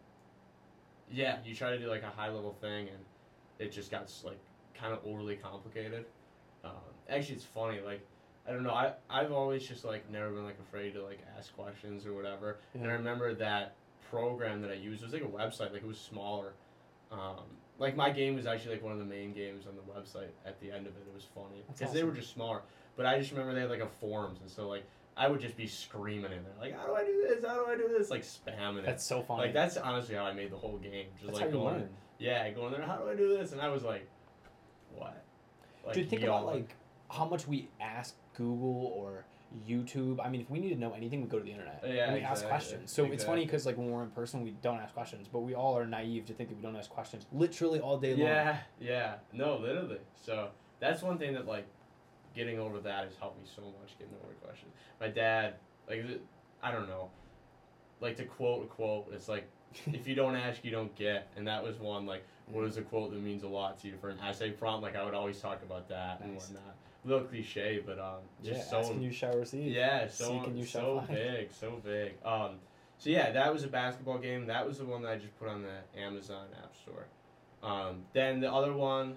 yeah, you try to do like a high level thing, and it just got like kind of overly complicated. Um, actually, it's funny. Like I don't know. I I've always just like never been like afraid to like ask questions or whatever. And I Yeah. remember that program that I used was like a website. Like it was smaller. Um, like my game was actually like one of the main games on the website. At the end of it, it was funny That's because they were awesome. just smaller. But I just remember they had like a forums, and so like I would just be screaming in there like, "How do I do this? How do I do this?" Like spamming it. That's so funny. Like that's honestly how I made the whole game. Just That's like how you going, learn. yeah, going there. How do I do this? And I was like, what? Like, Dude, think about yelling. like how much we ask Google or YouTube. I mean, if we need to know anything, we go to the internet Yeah, and we ask exactly, questions. So it's funny exactly. because like when we're in person, we don't ask questions, but we all are naive to think that we don't ask questions literally all day long. Yeah, yeah. No, literally. So that's one thing that like getting over that has helped me so much. Getting over questions. My dad, like, th- I don't know, like to quote a quote. It's like if you don't ask, you don't get. And that was one like, what is a quote that means a lot to you for an essay prompt? Like I would always talk about that and Nice. whatnot. A little cliche, but um, Yeah, just so ask and you shall receive. yeah, so Seek and you shall so find. big, so big. Um, so yeah, that was a basketball game. That was the one that I just put on the Amazon App Store. Um, then the other one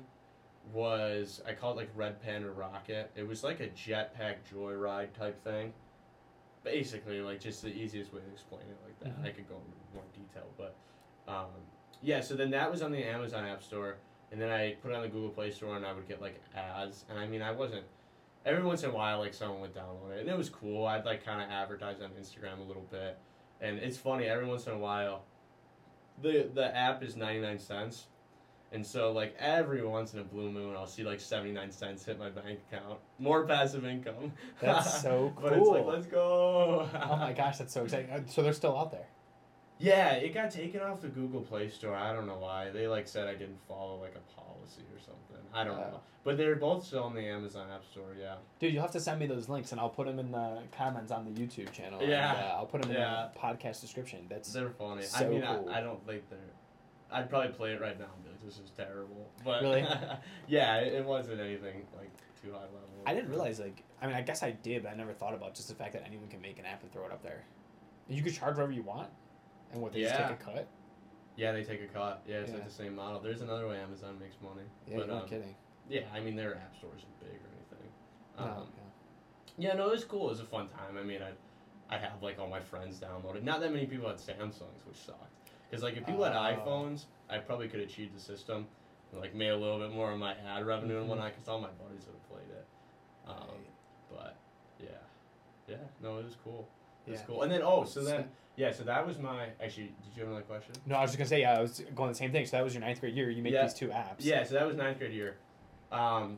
was I called it like Red Panda Rocket. It was like a jetpack joyride type thing. Basically, like just the easiest way to explain it like that. Mhm. I could go into more detail, but um, yeah. So then that was on the Amazon App Store, and then I put it on the Google Play Store, and I would get like ads. And I mean, I wasn't. Every once in a while, like someone would download it, and it was cool. I'd like kind of advertise on Instagram a little bit, and it's funny. Every once in a while, the the app is ninety nine cents. And so, like, every once in a blue moon, I'll see, like, seventy-nine cents hit my bank account. More passive income. That's so But it's like, cool. let's go. Oh my gosh, that's so exciting. Uh, So they're still out there. Yeah, it got taken off the Google Play Store. I don't know why. They, like, said I didn't follow, like, a policy or something. I don't Oh. know. But they're both still on the Amazon App Store, yeah. Dude, you'll have to send me those links and I'll put them in the comments on the YouTube channel. Yeah. And, uh, I'll put them in Yeah. the podcast description. That's They're funny. I So mean, cool. I, I don't think they're... I'd probably play it right now and be like, this is terrible. But Really? yeah, it, it wasn't anything like too high level. I didn't realize, like, I mean, I guess I did, but I never thought about just the fact that anyone can make an app and throw it up there. And you could charge whatever you want, and what, they Yeah. just take a cut? Yeah, they take a cut. Yeah, it's Yeah. like the same model. There's another way Amazon makes money. Yeah, but, you're not um, kidding. Yeah, I mean, their app stores are big or anything. No, Um, yeah. Yeah, no, it was cool. It was a fun time. I mean, I, I have like all my friends downloaded. Not that many people had Samsungs, which sucked. Because like if people had Oh. iPhones, I probably could have cheated the system, and like made a little bit more of my ad revenue and Mhm. whatnot. Because all my buddies would have played it. Um, Right. But yeah, yeah, no, it was cool. It was Yeah. cool. And then oh, so then yeah, so that was my actually. Did you have another question? No, I was just gonna say, yeah, I was going the same thing. So that was your ninth grade year. You made Yeah. these two apps. Yeah, so that was ninth grade year. Um,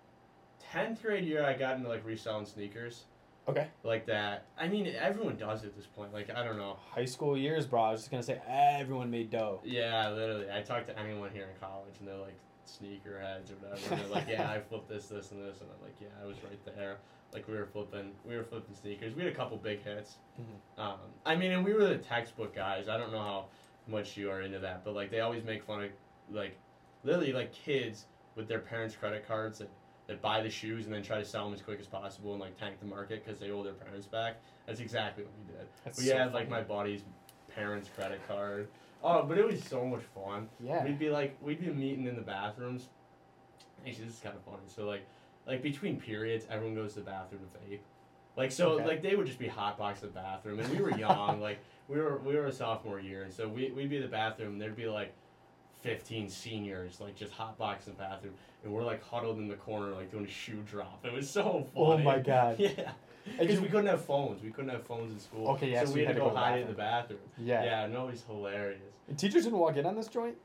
tenth grade year, I got into like reselling sneakers. Okay. Like that. I mean, everyone does at this point. Like, I don't know. High school years, bro. I was just gonna say everyone made dough. Yeah, literally. I talk to anyone here in college, and they're like sneakerheads or whatever. And they're like, yeah, I flipped this, this, and this, and I'm like, yeah, I was right there. Like we were flipping, we were flipping sneakers. We had a couple big hits. Mhm. Um, I mean, and we were the textbook guys. I don't know how much you are into that, but like they always make fun of like literally like kids with their parents' credit cards that. that buy the shoes and then try to sell them as quick as possible and like tank the market because they owe their parents back. That's exactly what we did. That's we so had like funny. my buddy's parents' credit card. Oh, but it was so much fun. Yeah. We'd be like, we'd be meeting in the bathrooms. Actually, this is kind of funny. So like, like between periods, everyone goes to the bathroom to vape. Like so, Okay. like they would just be hotbox the bathroom, and we were young. like we were, we were a sophomore year, and so we we'd be in the bathroom, and there'd be like fifteen seniors like just hotbox the bathroom, and we're like huddled in the corner like doing a shoe drop. It was so funny. Oh my God. Yeah. And Because you- we couldn't have phones. We couldn't have phones in school. Okay, yeah, So, so we you had to go, to hide the in the bathroom. Yeah. Yeah, no, it's hilarious. And teachers didn't walk in on this joint?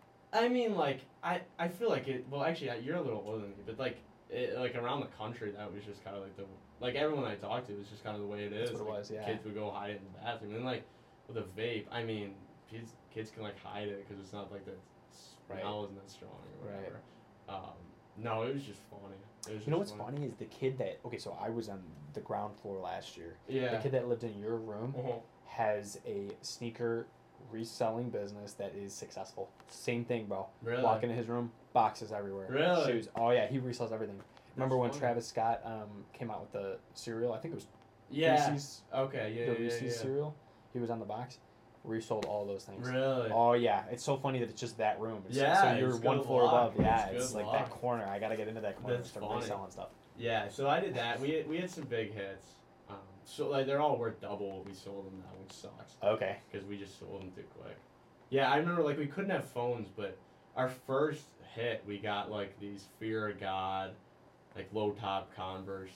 I mean, like, I, I feel like it. Well, actually, I- you're a little older than me, but like, it, like around the country, that was just kind of like the like everyone I talked to was just kind of the way it is. That's what it Like, was, yeah. Kids would go hide it in the bathroom, and like with a vape, I mean, kids kids can like hide it because it's not like the Right. smell isn't that strong or Right. whatever. Um, no, it was just funny. It was You know just what's funny is the kid that, okay, so I was on the ground floor last year. Yeah. The kid that lived in your room Uh-huh. has a sneaker reselling business that is successful. Same thing, bro. Really? Walk into his room, boxes everywhere. Really? Shoes. Oh, yeah, he resells everything. Remember when funny. Travis Scott um, came out with the cereal? I think it was Yeah. Reese's, Okay. Yeah. the yeah, Reese's yeah. cereal. He was on the box. Resold all those things. Really? Oh yeah, it's so funny that it's just that room. It's, Yeah, so you're it's one good floor luck. above. Yeah, It's it's, good like that luck. corner. I gotta get into that corner and That's start funny. reselling stuff. Yeah, so I did that. We had, we had some big hits. Um, so like they're all worth double what we sold them now, which sucks Okay. because we just sold them too quick. Yeah, I remember like we couldn't have phones, but our first hit we got like these Fear of God, like low top Converse.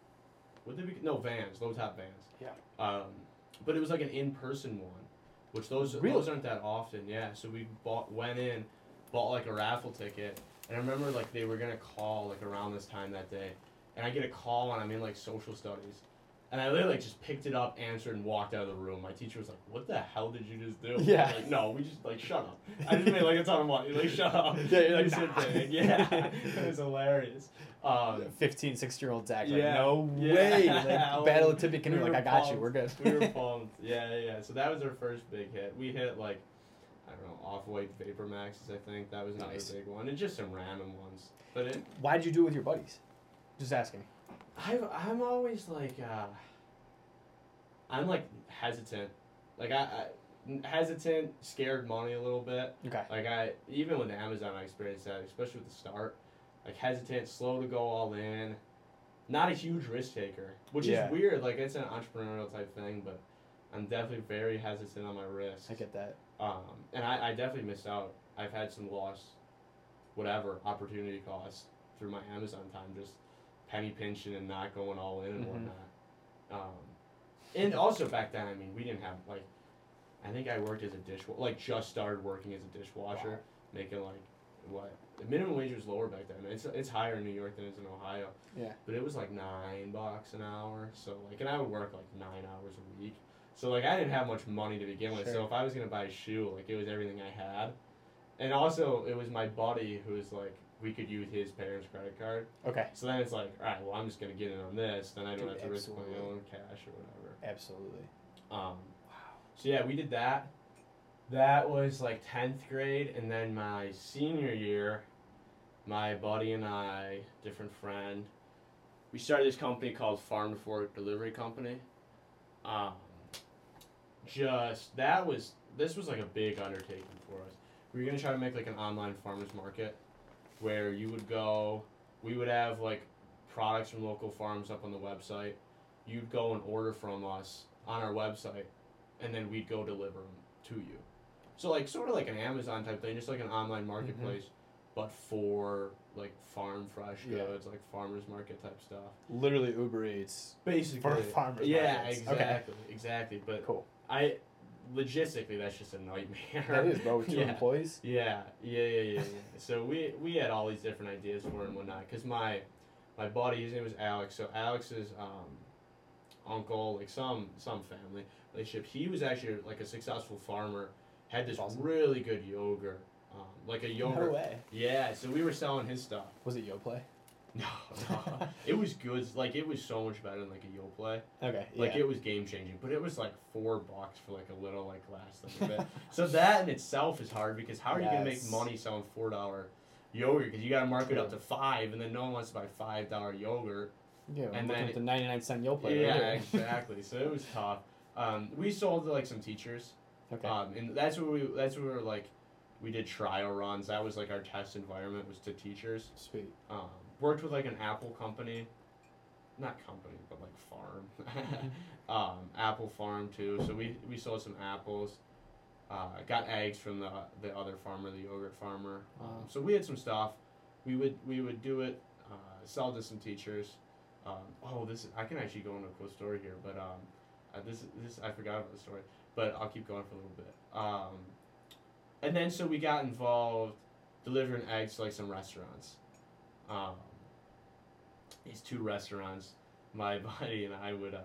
What did we? No Vans, low top Vans. Yeah. Um, but it was like an in person one, which those Really? those aren't that often. Yeah, so we bought went in, bought like a raffle ticket, and I remember like they were gonna call like around this time that day, and I get a call and I'm in like social studies, and I literally like, just picked it up, answered, and walked out of the room. My teacher was like, "What the hell did you just do?" Yeah. I'm like, no, we just like shut up. I just made like a ton of money. Like shut up. Yeah, you're like, You said "Nah." big. Yeah, it was hilarious. Um, fifteen, sixteen year old Zach. Like, Yeah. no Yeah. way. Like, battle of Tippy We Canoe. were Like, I got you. pumped. We're good. We were pumped. Yeah, yeah, yeah. So that was our first big hit. We hit like, I don't know, Off-White Vapor Maxes, I think. That was another Nice. big one. And just some random ones. But it, Why did you do it with your buddies? Just asking. I've, I'm always like, uh, I'm like hesitant. Like, I, I, hesitant, scared money a little bit. Okay. Like, I, even with Amazon, I experienced that, especially with the start. Like, hesitant, slow to go all in. Not a huge risk taker, which Yeah. is weird. Like, it's an entrepreneurial type thing, but I'm definitely very hesitant on my risks. I get that. Um, and I, I definitely missed out. I've had some lost, whatever, opportunity costs through my Amazon time, just penny pinching and not going all in and Mhm. whatnot. Um, and also back then, I mean, we didn't have, like, I think I worked as a dishwasher, like, just started working as a dishwasher, Wow. making, like, what? The minimum wage was lower back then. It's, it's higher in New York than it is in Ohio. Yeah. But it was, like, nine bucks an hour. So, like, and I would work, like, nine hours a week. So, like, I didn't have much money to begin with. Sure. So, if I was going to buy a shoe, like, it was everything I had. And also, it was my buddy who was, like, we could use his parents' credit card. Okay. So then it's like, all right, well, I'm just going to get in on this. Then I don't Dude, have to risk my absolutely. own cash or whatever. Absolutely. Um, so, yeah, we did that. That was like tenth grade, and then my senior year, my buddy and I, different friend, we started this company called Farm to Fork Delivery Company. Um, just, that was, this was like a big undertaking for us. We were going to try to make like an online farmer's market where you would go, we would have like products from local farms up on the website. You'd go and order from us on our website, and then we'd go deliver them to you. So like sort of like an Amazon type thing, just like an online marketplace, mm-hmm. but for like farm fresh goods, yeah. like farmers market type stuff. Literally Uber Eats. Basically. For farmers yeah, markets. exactly, okay. exactly. But cool. I, logistically, that's just a nightmare. That is, bro, with two yeah. employees. Yeah, yeah, yeah, yeah. yeah. So we we had all these different ideas for it and whatnot. Cause my my buddy, his name was Alex. So Alex's um, uncle, like some some family relationship, he was actually like a successful farmer. Had this awesome. really good yogurt, um, like a yogurt. No way. Yeah, so we were selling his stuff. Was it Yoplait? No, no. It was good. Like it was so much better than like a Yoplait. Okay. Like yeah. it was game changing, but it was like four bucks for like a little like last thing of it. So that in itself is hard because how are yes. you gonna make money selling four dollar yogurt? Because you gotta mark it up to five, and then no one wants to buy five dollar yogurt. Yeah, and then the ninety nine cent Yoplait. Yeah, right exactly. So it was tough. Um, we sold to like some teachers. Okay. Um, and that's where we that's where we were like, we did trial runs. That was like our test environment was to teachers. Sweet. Um, worked with like an Apple company, not company but like farm, um, Apple farm too. So we we sold some apples. Uh, got eggs from the the other farmer, the yogurt farmer. Um, wow. So we had some stuff. We would we would do it, uh, sell to some teachers. Um, oh, this I can actually go into a cool story here, but um, uh, this this I forgot about the story. But I'll keep going for a little bit. Um, and then so we got involved delivering eggs to like some restaurants. Um, these two restaurants, my buddy and I would. Uh,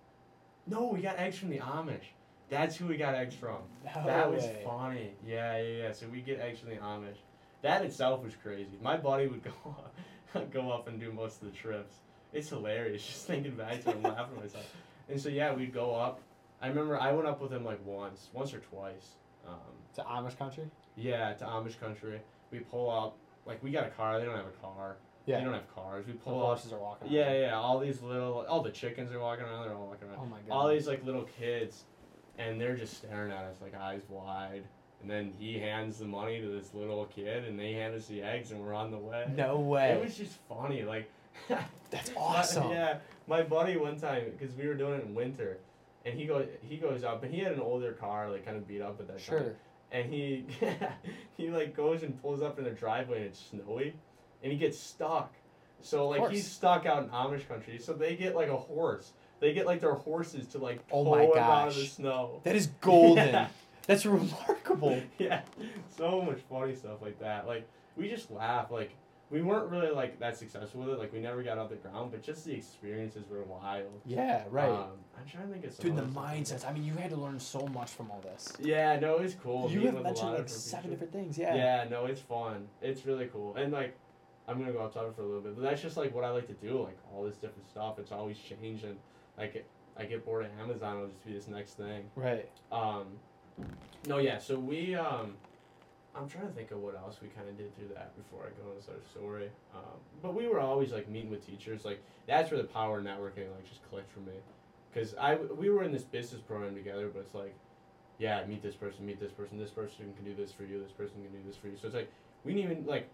no, we got eggs from the Amish. That's who we got eggs from. No that way. was funny. Yeah, yeah, yeah. So we get eggs from the Amish. That itself was crazy. My buddy would go up, go up and do most of the trips. It's hilarious just thinking back to it and laughing at myself. And so yeah, we'd go up. I remember I went up with him like once, once or twice. Um, to Amish country? Yeah, to Amish country. We pull up, like we got a car. They don't have a car. Yeah. They don't have cars. We pull the up. horses are walking around. Yeah, yeah. All these little, all the chickens are walking around. They're all walking around. Oh my god. All these like little kids, and they're just staring at us like eyes wide. And then he hands the money to this little kid, and they hand us the eggs, and we're on the way. No way. It was just funny, like. That's awesome. My, yeah, my buddy one time, because we were doing it in winter. And he goes, he goes up, and he had an older car, like kind of beat up at that sure. time. And he, he like goes and pulls up in a driveway, and it's snowy, and he gets stuck. So like he's stuck out in Amish country. So they get like a horse. They get like their horses to like pull oh my him gosh. out of the snow. That is golden. Yeah. That's remarkable. Yeah, so much funny stuff like that. Like we just laugh. Like. We weren't really, like, that successful with it. Like, we never got off the ground, but just the experiences were wild. Yeah, right. Um, I'm trying to think of some Dude, the mindsets. I mean, you had to learn so much from all this. Yeah, no, it's cool. You have mentioned, like, seven different things, yeah. Yeah, no, it's fun. It's really cool. And, like, I'm going to go off topic for a little bit, but that's just, like, what I like to do. Like, all this different stuff. It's always changing. Like, I get bored of Amazon, it'll just be this next thing. Right. Um, no, yeah, so we, um... I'm trying to think of what else we kind of did through that before I go into this other story. Um, but we were always, like, meeting with teachers. Like, that's where the power of networking, like, just clicked for me. Because I, we were in this business program together, but it's like, yeah, meet this person, meet this person, this person can do this for you, this person can do this for you. So it's like, we didn't even, like,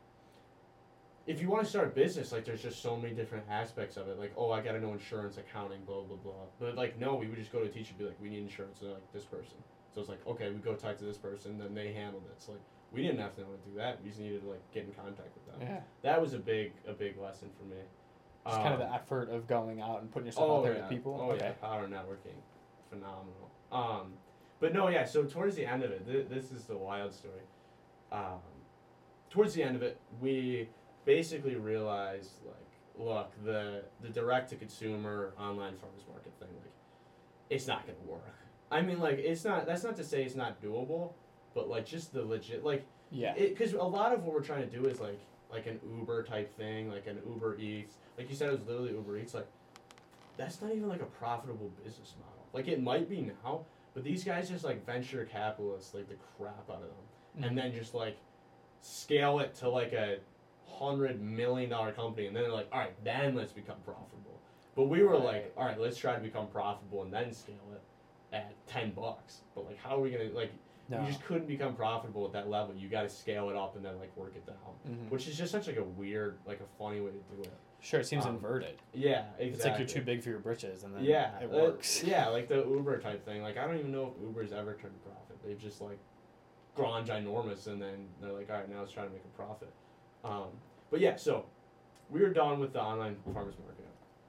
if you want to start a business, like, there's just so many different aspects of it. Like, oh, I got to know insurance, accounting, blah, blah, blah. But, like, no, we would just go to a teacher and be like, we need insurance. And they're like, this person. So it's like, okay, we go talk to this person, then they handled it. It's like, we didn't have to know how to do that. We just needed to, like, get in contact with them. Yeah. That was a big, a big lesson for me. Just um, kind of the effort of going out and putting yourself oh, out there yeah. to people. Oh, okay. yeah, power networking. Phenomenal. Um, but no, yeah, so towards the end of it, th- this is the wild story. Um, towards the end of it, we basically realized, like, look, the, the direct-to-consumer online farmers market thing, like, it's not going to work. I mean, like, it's not, that's not to say it's not doable, but, like, just the legit, like, yeah, because a lot of what we're trying to do is, like, like an Uber type thing, like an Uber Eats. Like you said, it was literally Uber Eats. Like, that's not even, like, a profitable business model. Like, it might be now, But these guys just like venture capitalists like the crap out of them, Mm-hmm. and then just like scale it to like a hundred million dollar company, and then they're like, all right, then let's become profitable. But we were Right. like, all right, let's try to become profitable and then scale it at ten bucks. But like, how are we gonna like? No. You just couldn't become profitable at that level. You got to scale it up and then like work it down, Mhm. which is just such like a weird, like a funny way to do it. Sure, it seems Um, inverted. Yeah, exactly. It's like you're too big for your britches, and then Yeah, it uh, works. yeah, like the Uber type thing. Like I don't even know if Uber's ever turned a profit. They've just like grown ginormous, and then they're like, all right, now let's try to make a profit. Um, but yeah, so we were done with the online farmers market.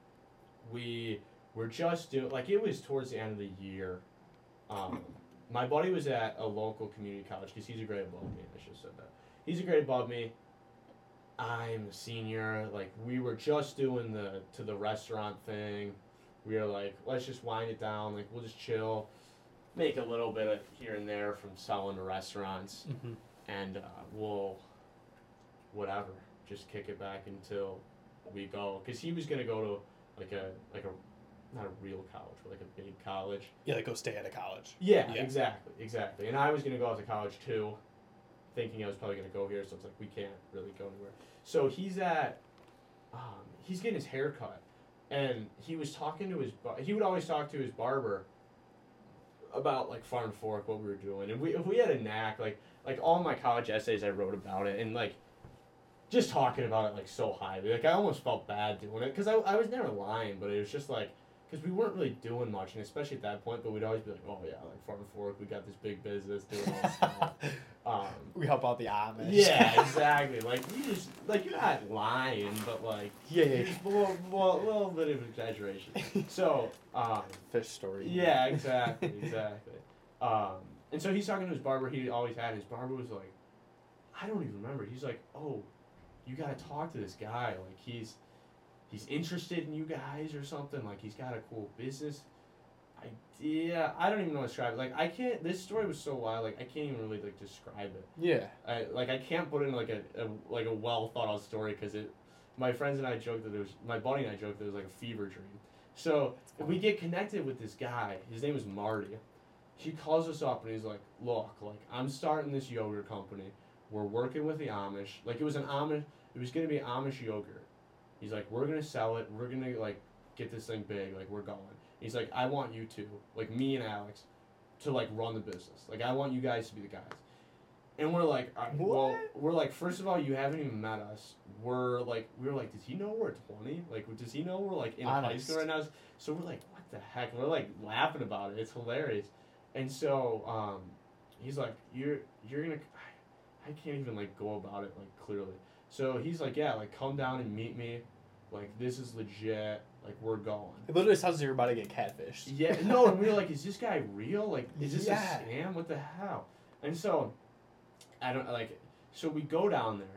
We were just doing like it was towards the end of the year. Um, my buddy was at a local community college because he's a grade above me. I should have said that. He's a grade above me. I'm a senior. Like we were just doing the to the restaurant thing. We were like, let's just wind it down. Like we'll just chill, make a little bit of here and there from selling to restaurants, Mhm. and uh, we'll whatever, just kick it back until we go. Cause he was gonna go to like a like a not a real college, but like a big college. Yeah, like go stay at a college. Yeah, Yeah. exactly, exactly. And I was gonna go out to college too, thinking I was probably gonna go here. So it's like we can't really go anywhere. So he's at, um, he's getting his hair cut, and he was talking to his. Bar- he would always talk to his barber about like Farm Fork, what we were doing, and we if we had a knack, like like all my college essays I wrote about it, and like just talking about it like so highly, like I almost felt bad doing it because I I was never lying, but it was just like. Because we weren't really doing much, and especially at that point, but we'd always be like, oh yeah, like Farm Fork, we got this big business doing all this stuff. Um, We help out the Amish. yeah, exactly. Like, you just, like, you're not lying, but like, Yeah, yeah. it's a little, little, little bit of exaggeration. So, um, Fish story. yeah, exactly, exactly. Um, and so he's talking to his barber he always had, and his barber was like, I don't even remember. He's like, oh, you gotta talk to this guy. Like, he's, he's interested in you guys or something. Like, he's got a cool business idea. I don't even know how to describe it. Like, I can't, this story was so wild, like, I can't even really, like, describe it. Yeah. I, like, I can't put in, like, a, a like, a well thought out story, because it, my friends and I joked that it was, my buddy and I joked that it was, like, a fever dream. So, we get connected with this guy. His name is Marty. He calls us up, and he's like, look, like, I'm starting this yogurt company. We're working with the Amish. Like, it was an Amish, it was going to be Amish yogurt. He's like, we're going to sell it. We're going to, like, get this thing big. Like, we're going. He's like, I want you two, like, me and Alex, to, like, run the business. Like, I want you guys to be the guys. And we're like, all right, well, What? we're like, first of all, you haven't even met us. We're like, we were like, does he know we're twenty? Like, does he know we're, like, in high Honest. school right now? So we're like, what the heck? We're, like, laughing about it. It's hilarious. And so, um, he's like, you're, you're going to, I can't even, like, go about it, like, clearly. So he's like, yeah, like, come down and meet me. Like, this is legit. Like, we're going. It literally sounds like you're about to get catfished. Yeah, no, and we were like, is this guy real? Like, is this Yeah. a scam? What the hell? And so, I don't, like, so we go down there.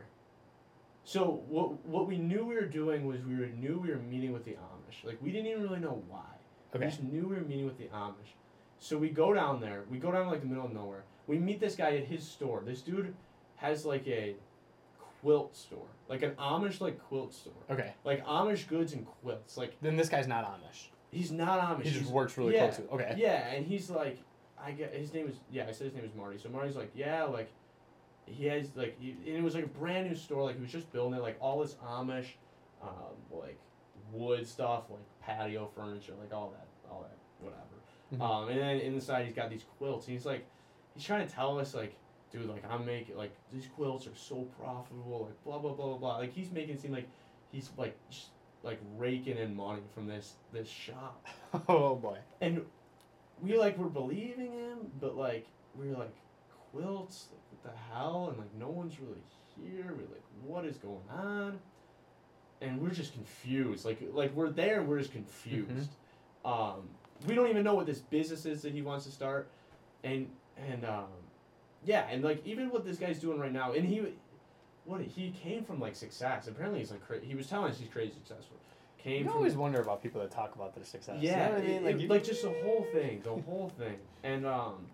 So what what we knew we were doing was we were, knew we were meeting with the Amish. Like, we didn't even really know why. Okay. We just knew we were meeting with the Amish. So we go down there. We go down to, like, the middle of nowhere. We meet this guy at his store. This dude has, like, a quilt store. Like, an Amish, like, quilt store. Okay. Like, Amish goods and quilts. Like, Then this guy's not Amish. he's not Amish. He just He's- works really yeah, close to it. Okay. Yeah, and he's like, I get his name is yeah. I said his name is Marty. So Marty's like, yeah, like, he has like, he, and it was like a brand new store. Like, he was just building it. Like, all this Amish, um, like wood stuff, like patio furniture, like all that, all that, whatever. Mhm. Um, and then inside he's got these quilts. And he's like, he's trying to tell us like, dude, like I'm making like these quilts are so profitable. Like blah blah blah blah blah. Like he's making it seem like he's like just, like raking in money from this this shop. Oh boy. And we like were believing him, but like we were like quilts, like what the hell? And like no one's really here. We're like, what is going on? And we're just confused. Like like we're there and we're just confused. Um, we don't even know what this business is that he wants to start. And and um, yeah, and like even what this guy's doing right now, and he what he came from like success. Apparently he's like cra- he was telling us he's crazy successful. Came You from always wonder about people that talk about their success. yeah, You know what I it- mean? it- Like, like, you- just the whole thing, the whole thing. And um,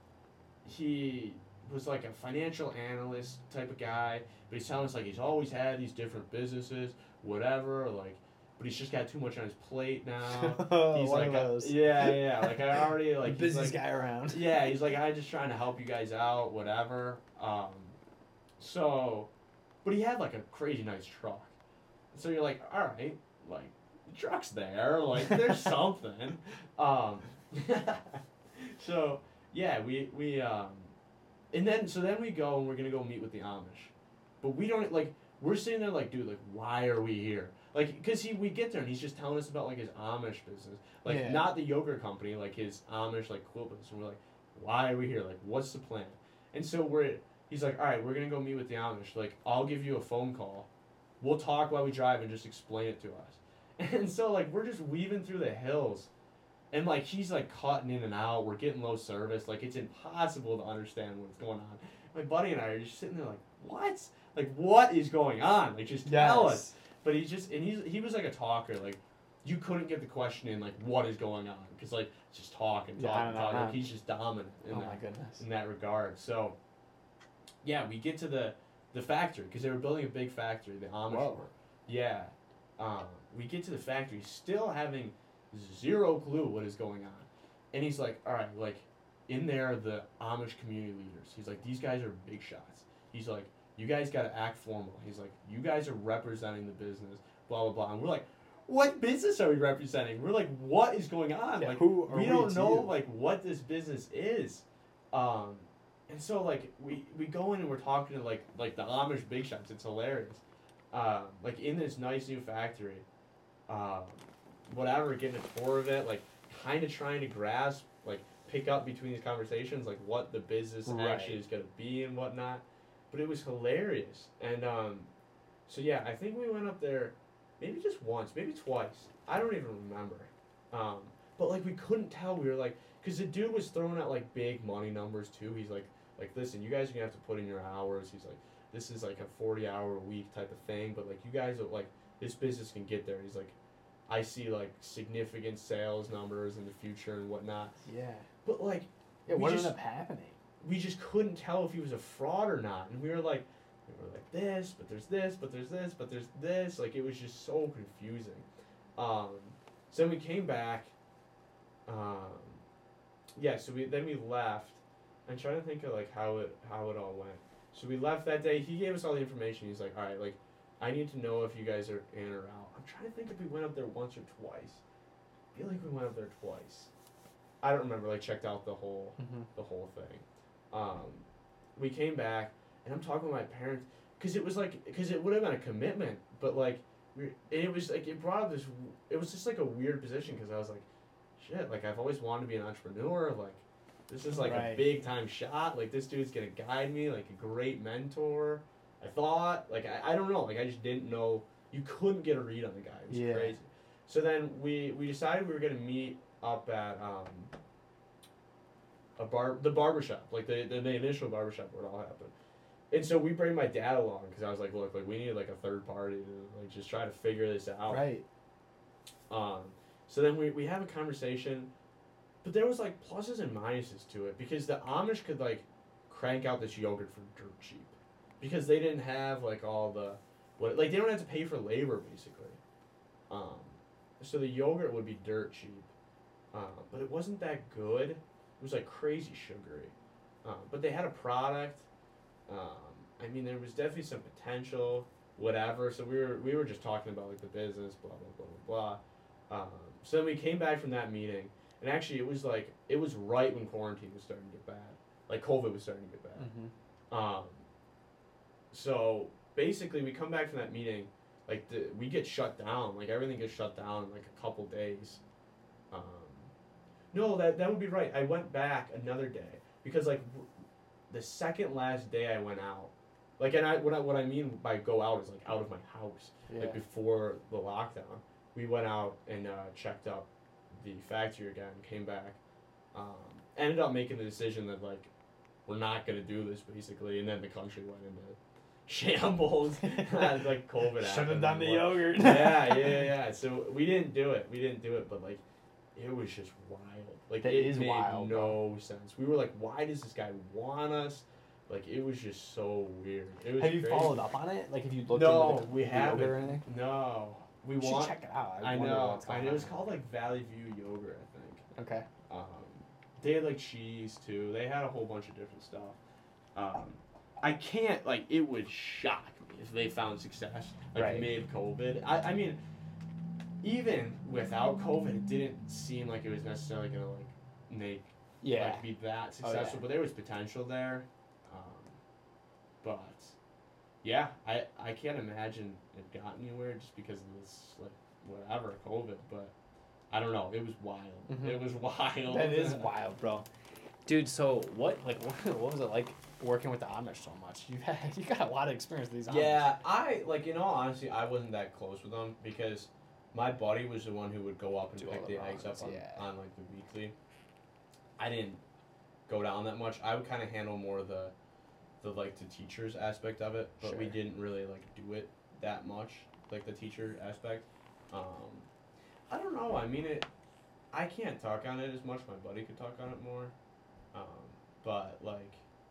he was like a financial analyst type of guy, but he's telling us like he's always had these different businesses, whatever. Like but he's just got too much on his plate now. He's One like, of those. yeah, yeah, like I already The like he's business like, guy around. yeah, he's like, I'm just trying to help you guys out, whatever. Um, so, but he had like a crazy nice truck. So you're like, all right, like the truck's there, like there's something. Um, so yeah, we we um, and then so then we go and we're gonna go meet with the Amish, but we don't like we're sitting there like, dude, like why are we here? Like, cause he we get there and he's just telling us about like his Amish business, like Yeah. not the yogurt company, like his Amish like quilt business. And we're like, why are we here? Like, what's the plan? And so we're he's like, all right, we're gonna go meet with the Amish. Like, I'll give you a phone call. We'll talk while we drive and just explain it to us. And so like we're just weaving through the hills, and like he's like cutting in and out. We're getting low service. Like it's impossible to understand what's going on. My buddy and I are just sitting there like, what? Like what is going on? Like just tell us. But he just and he he was like a talker. Like you couldn't get the question in like what is going on because like just talk and Yeah, talk I and don't talk. know. Like he's just dominant in Oh that my goodness. in that regard. So yeah, we get to the the factory because they were building a big factory. The Amish Whoa. were. Yeah. Um, we get to the factory still having zero clue what is going on. And he's like, all right, like, in there, the Amish community leaders. He's like, these guys are big shots. He's like, you guys got to act formal. He's like, you guys are representing the business, blah, blah, blah. And we're like, what business are we representing? We're like, what is going on? Yeah, like, who are we we don't to know, you? like, what this business is. Um, and so, like, we, we go in and we're talking to, like, like the Amish big shots. It's hilarious. Um, like, in this nice new factory, um, whatever, getting a tour of it, like, kind of trying to grasp, like, pick up between these conversations, like, what the business Right. actually is going to be and whatnot. But it was hilarious. And, um, so, yeah, I think we went up there maybe just once, maybe twice. I don't even remember. Um, but, like, we couldn't tell. We were, like, because the dude was throwing out, like, big money numbers, too. He's like, like, listen, you guys are going to have to put in your hours. He's like, this is, like, a forty-hour a week type of thing. But, like, you guys are, like, this business can get there. He's like, I see, like, significant sales numbers in the future and whatnot. Yeah. But, like, Yeah, We what just- ended up happening? we just couldn't tell if he was a fraud or not. And we were like, we were like this, but there's this, but there's this, but there's this. Like, it was just so confusing. Um, so then we came back. Um, yeah, so we then we left. I'm trying to think of, like, how it how it all went. So we left that day. He gave us all the information. He's like, all right, like, I need to know if you guys are in or out. I'm trying to think if we went up there once or twice. I feel like we went up there twice. I don't remember, like, checked out the whole Mm-hmm. the whole thing. Um, we came back, and I'm talking to my parents, because it was like, because it would have been a commitment, but, like, we and it was, like, it brought up this, it was just, like, a weird position, because I was like, shit, like, I've always wanted to be an entrepreneur, like, this is, like, a Right. big-time shot, like, this dude's gonna guide me, like, a great mentor, I thought, like, I, I don't know, like, I just didn't know, you couldn't get a read on the guy, it was Yeah. crazy. So then we, we decided we were gonna meet up at, um, a bar, the barbershop, like the, the the initial barbershop where it all happened, and so we bring my dad along because I was like, look, like we need like a third party to like just try to figure this out. Right. Um, so then we we have a conversation, but there was like pluses and minuses to it because the Amish could like crank out this yogurt for dirt cheap, because they didn't have like all the what like they don't have to pay for labor basically. Um, so the yogurt would be dirt cheap, um, but it wasn't that good. It was like crazy sugary, um, but they had a product. Um, I mean, there was definitely some potential, whatever. So we were we were just talking about like the business, blah blah blah blah blah. Um, so then we came back from that meeting, and actually it was like it was right when quarantine was starting to get bad, like COVID was starting to get bad. Mm-hmm. Um, so basically, we come back from that meeting, like the, we get shut down, like everything gets shut down in like a couple days. Um, no, that that would be right. I went back another day because like w- the second last day I went out, like and I what I what I mean by go out is like out of my house, Yeah. like before the lockdown. We went out and uh, checked out the factory again, came back, um, ended up making the decision that like we're not gonna do this basically, and then the country went into shambles. Like COVID Should have happened done and the what- yogurt. yeah, yeah, yeah. So we didn't do it. We didn't do it, but like, it was just wild. Like That it is made wild, no sense. We were like, why does this guy want us? Like it was just so weird. It was Have you crazy. followed up on it? Like, have you looked No, into the, we the haven't. yogurt or anything? No, we You should want. check it out. I, I wonder know. what's I going know. It was on. called like Valley View Yogurt, I think. Okay. Um, they had like cheese too. They had a whole bunch of different stuff. Um, I can't like it would shock me if they found success like Right. mid COVID. I, I mean, even without COVID, it didn't seem like it was necessarily gonna like make Yeah. like be that Oh, yeah. successful. But there was potential there. Um, but yeah, I I can't imagine it got anywhere just because of this like whatever COVID. But I don't know. It was wild. Mhm. It was wild. That is wild, bro. Dude, so what like what was it like working with the Amish so much? You had you got a lot of experience with these Amish. Yeah, I like in all honesty, I wasn't that close with them because my buddy was the one who would go up and Do all pick the the eggs up runs, on, yeah. on like the weekly. I didn't go down that much. I would kind of handle more the the like the teachers aspect of it, but we Sure. didn't really like do it that much, like the teacher aspect. Um, I don't know. I mean it. I can't talk on it as much. My buddy could talk on it more. Um, but like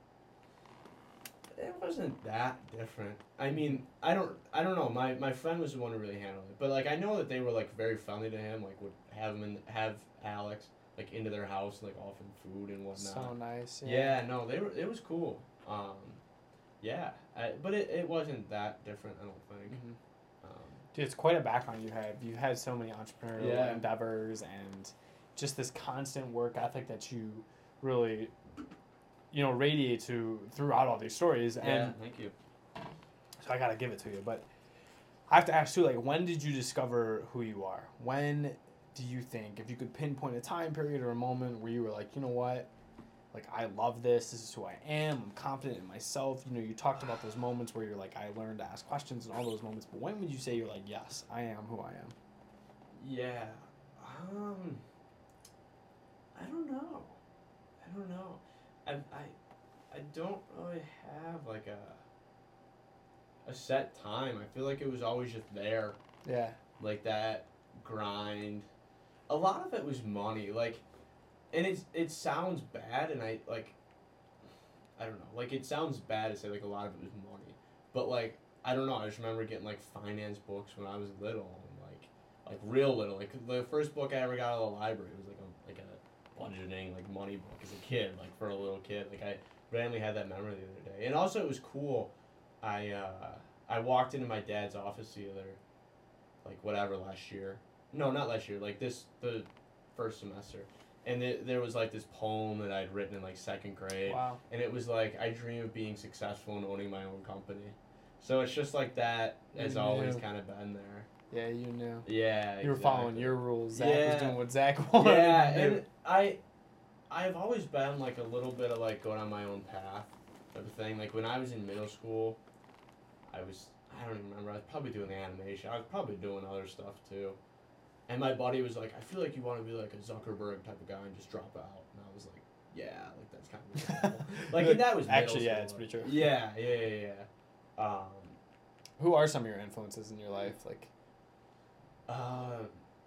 it wasn't that different. I mean, I don't I don't know. My my friend was the one who really handled it. But like I know that they were like very friendly to him, like would have him in, have Alex like into their house, like offer him food and whatnot. So nice. Yeah, no, they were it was cool. Um yeah, I, but it, it wasn't that different, I don't think. Mhm. Um, Dude, it's quite a background you have. You had so many entrepreneurial Yeah. endeavors and just this constant work ethic that you really, you know, radiate to throughout all these stories. yeah, And thank you. so I gotta give it to you. But I have to ask too, like, when did you discover who you are? When do you think, if you could pinpoint a time period or a moment where you were like, you know what, like I love this. This is who I am. I'm confident in myself. You know, you talked about those moments where you're like, I learned to ask questions and all those moments. But when would you say you're like, yes, I am who I am? Yeah. Um I don't know. I don't know. I I I don't really have like a a set time. I feel like it was always just there. Yeah. Like that grind. A lot of it was money. Like and it's it sounds bad and I like I don't know. Like it sounds bad to say like a lot of it was money. But like I don't know, I just remember getting like finance books when I was little and like like real little. Like the first book I ever got out of the library was like a like a budgeting like money book as a kid, like for a little kid. Like I randomly had that memory the other day. And also it was cool. I uh I walked into my dad's office the other like whatever last year. No, not last year, like this the first semester. And it, there was like this poem that I'd written in like second grade. Wow. And it was like, I dream of being successful and owning my own company. So it's just like that has You always knew. kind of been there. Yeah, you knew. Yeah, You were following exactly. your rules. Zach Yeah. was doing what Zach wanted Yeah, to do. and I, I've always been like a little bit of like going on my own path type of thing. Like when I was in middle school, I was, I don't even remember, I was probably doing animation. I was probably doing other stuff too. And my buddy was like, I feel like you want to be like a Zuckerberg type of guy and just drop out. And I was like, yeah, like that's kind of reasonable. Like, and that was middle Actually, yeah, school. it's pretty true. Yeah, yeah, yeah, yeah. Um, Who are some of your influences in your life? Like, uh,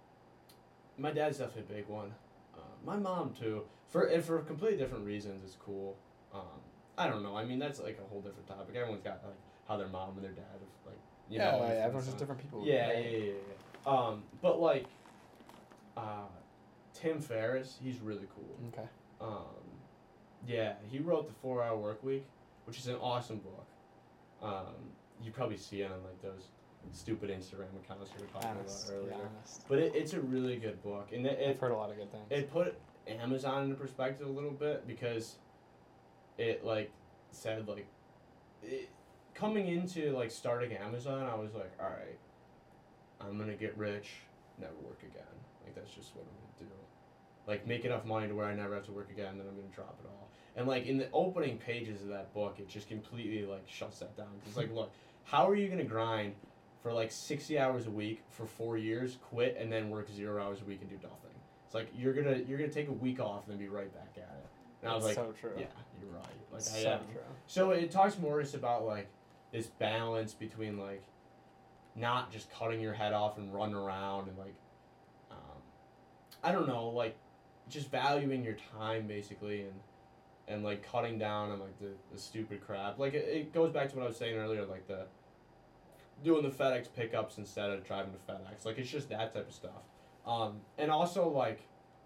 my dad's definitely a big one. Uh, my mom too. For and for completely different reasons, it's cool. Um, I don't know. I mean, that's like a whole different topic. Everyone's got like how their mom and their dad have like you yeah, know. like, influenced everyone's just them. different people. Yeah, right? yeah, yeah, yeah. Um, but like, uh, Tim Ferriss, he's really cool. Okay. Um, yeah, he wrote the Four Hour Work Week, which is an awesome book. Um, you probably see it on like those stupid Instagram accounts we were talking Honest, about yeah, earlier. honest. But it, it's a really good book, and it I've it, heard a lot of good things. it put Amazon into perspective a little bit because it like said like it, coming into like starting Amazon, I was like, all right, I'm gonna get rich, never work again. Like that's just what I'm gonna do. Like make enough money to where I never have to work again, then I'm gonna drop it all. And like in the opening pages of that book, it just completely like shuts that down. It's like, look, how are you gonna grind for like sixty hours a week for four years, quit, and then work zero hours a week and do nothing? It's like you're gonna you're gonna take a week off and then be right back at it. And I was That's like, so true. yeah, you're right. Like I so am. true. So it talks more just about like this balance between like not just cutting your head off and running around and like um, I don't know, like just valuing your time basically and and like cutting down on like the, the stupid crap. Like it, it goes back to what I was saying earlier, like the doing the FedEx pickups instead of driving to FedEx. Like, it's just that type of stuff. Um, and also, like,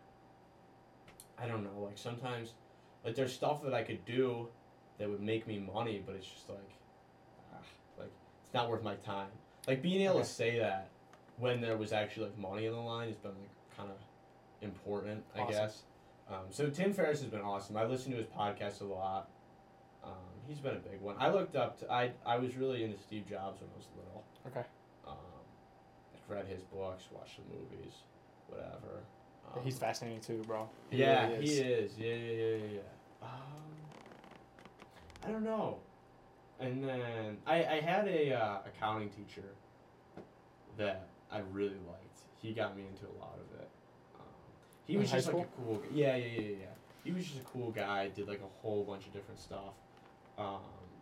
I don't know, like, sometimes, like, there's stuff that I could do that would make me money, but it's just, like, ah, like, it's not worth my time. Like, being able Okay. to say that when there was actually, like, money on the line has been, like, kind of important, I Awesome. guess. Um, so Tim Ferriss has been awesome. I listen to his podcast a lot. Um, he's been a big one. I looked up to, I, I was really into Steve Jobs when I was little. Okay. Um, like, read his books, watched the movies, whatever. Um, He's fascinating too, bro. He yeah, really he is. is. Yeah, yeah, yeah, yeah. yeah. Um, I don't know. And then I, I had a uh, accounting teacher that I really liked. He got me into a lot of it. Um, he In was high just like school? a cool. g- Yeah, yeah, yeah, yeah. yeah. He was just a cool guy. Did like a whole bunch of different stuff. Um,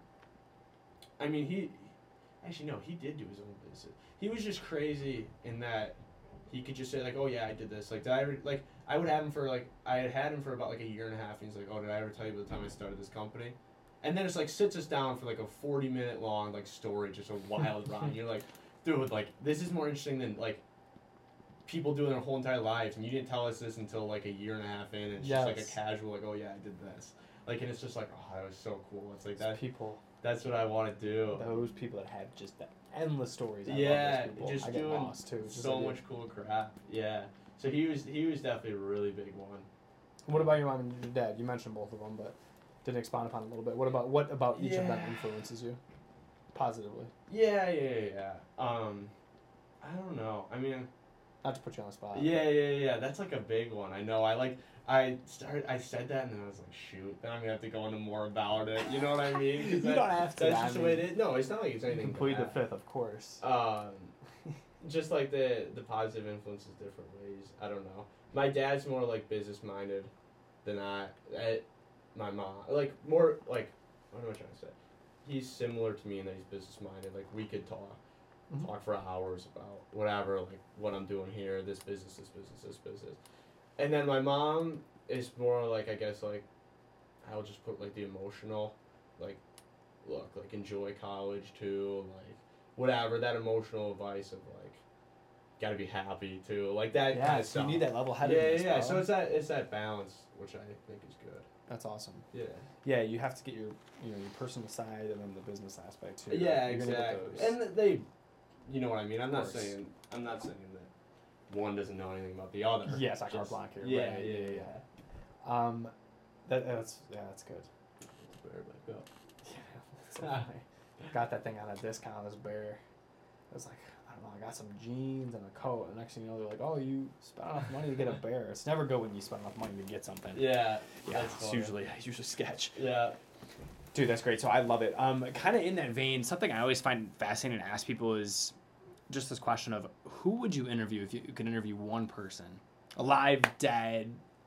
I mean, he actually no, he did do his own business. He was just crazy in that he could just say like, "Oh yeah, I did this." Like, did I ever, like I would have him for like I had had him for about like a year and a half. And he's like, "Oh, did I ever tell you about the time I started this company?" And then it's like sits us down for like a forty minute long like story, just a wild ride. You're like, dude, like this is more interesting than like people doing their whole entire lives, and you didn't tell us this until like a year and a half in. And it's just like a Yes. casual like, "Oh yeah, I did this." Like, and it's just like, oh, that was so cool. It's like Those that. people, That's what I want to do. those people that have just the endless stories. I Yeah, love those people. just I get doing lost too. Just so like you. much cool crap. Yeah. So he was he was definitely a really big one. What about your mom and your dad? You mentioned both of them, but didn't expound upon it a little bit. What about what about each of them Yeah. influences you positively? Yeah, yeah, yeah, yeah. Um, I don't know. I mean, Not to put you on the spot. yeah, yeah, yeah. That's like a big one. I know. I like. I started. I said that, and then I was like, shoot. Then I'm gonna have to go into more about it. You know what I mean? 'Cause You that- don't have to. That's I just the mean, way it is. No, it's not like it's you anything. can plead the bad. fifth, of course. Um, just like the the positive influences different ways. I don't know. My dad's more like business minded than I. I my mom like more like what am I trying to say? He's similar to me in that he's business minded. Like we could talk Mhm. talk for hours about whatever, like what I'm doing here, this business, this business, this business. And then my mom is more like I guess like I'll just put like the emotional, like look like enjoy college too, like whatever that emotional advice of like gotta be happy too, like that kind Yeah, of so you stuff. need that level Yeah, headedness. yeah, yeah. bro. So it's that it's that balance which I think is good. That's awesome. Yeah. Yeah, you have to get your you know your personal side and then the business aspect too. Yeah, You're gonna get exactly. those. And they, you know what I mean. I'm not course. saying I'm not saying that one doesn't know anything about the other. Yeah, it's like carte Just- blanche here. Yeah, Right, yeah, yeah. yeah. Um, that that's yeah, that's good. Bear back up. Yeah, that's so funny. Got that thing on a discount. This bear. It was like I don't know. I got some jeans and a coat. And next thing you know, they're like, "Oh, you spent enough money to get a bear." It's never good when you spend enough money to get something. Yeah, Yeah, that's it's funny. usually it's usually sketch. Yeah. Dude, that's great. So I love it. Um, kind of in that vein, something I always find fascinating to ask people is just this question of who would you interview if you could interview one person, alive, dead.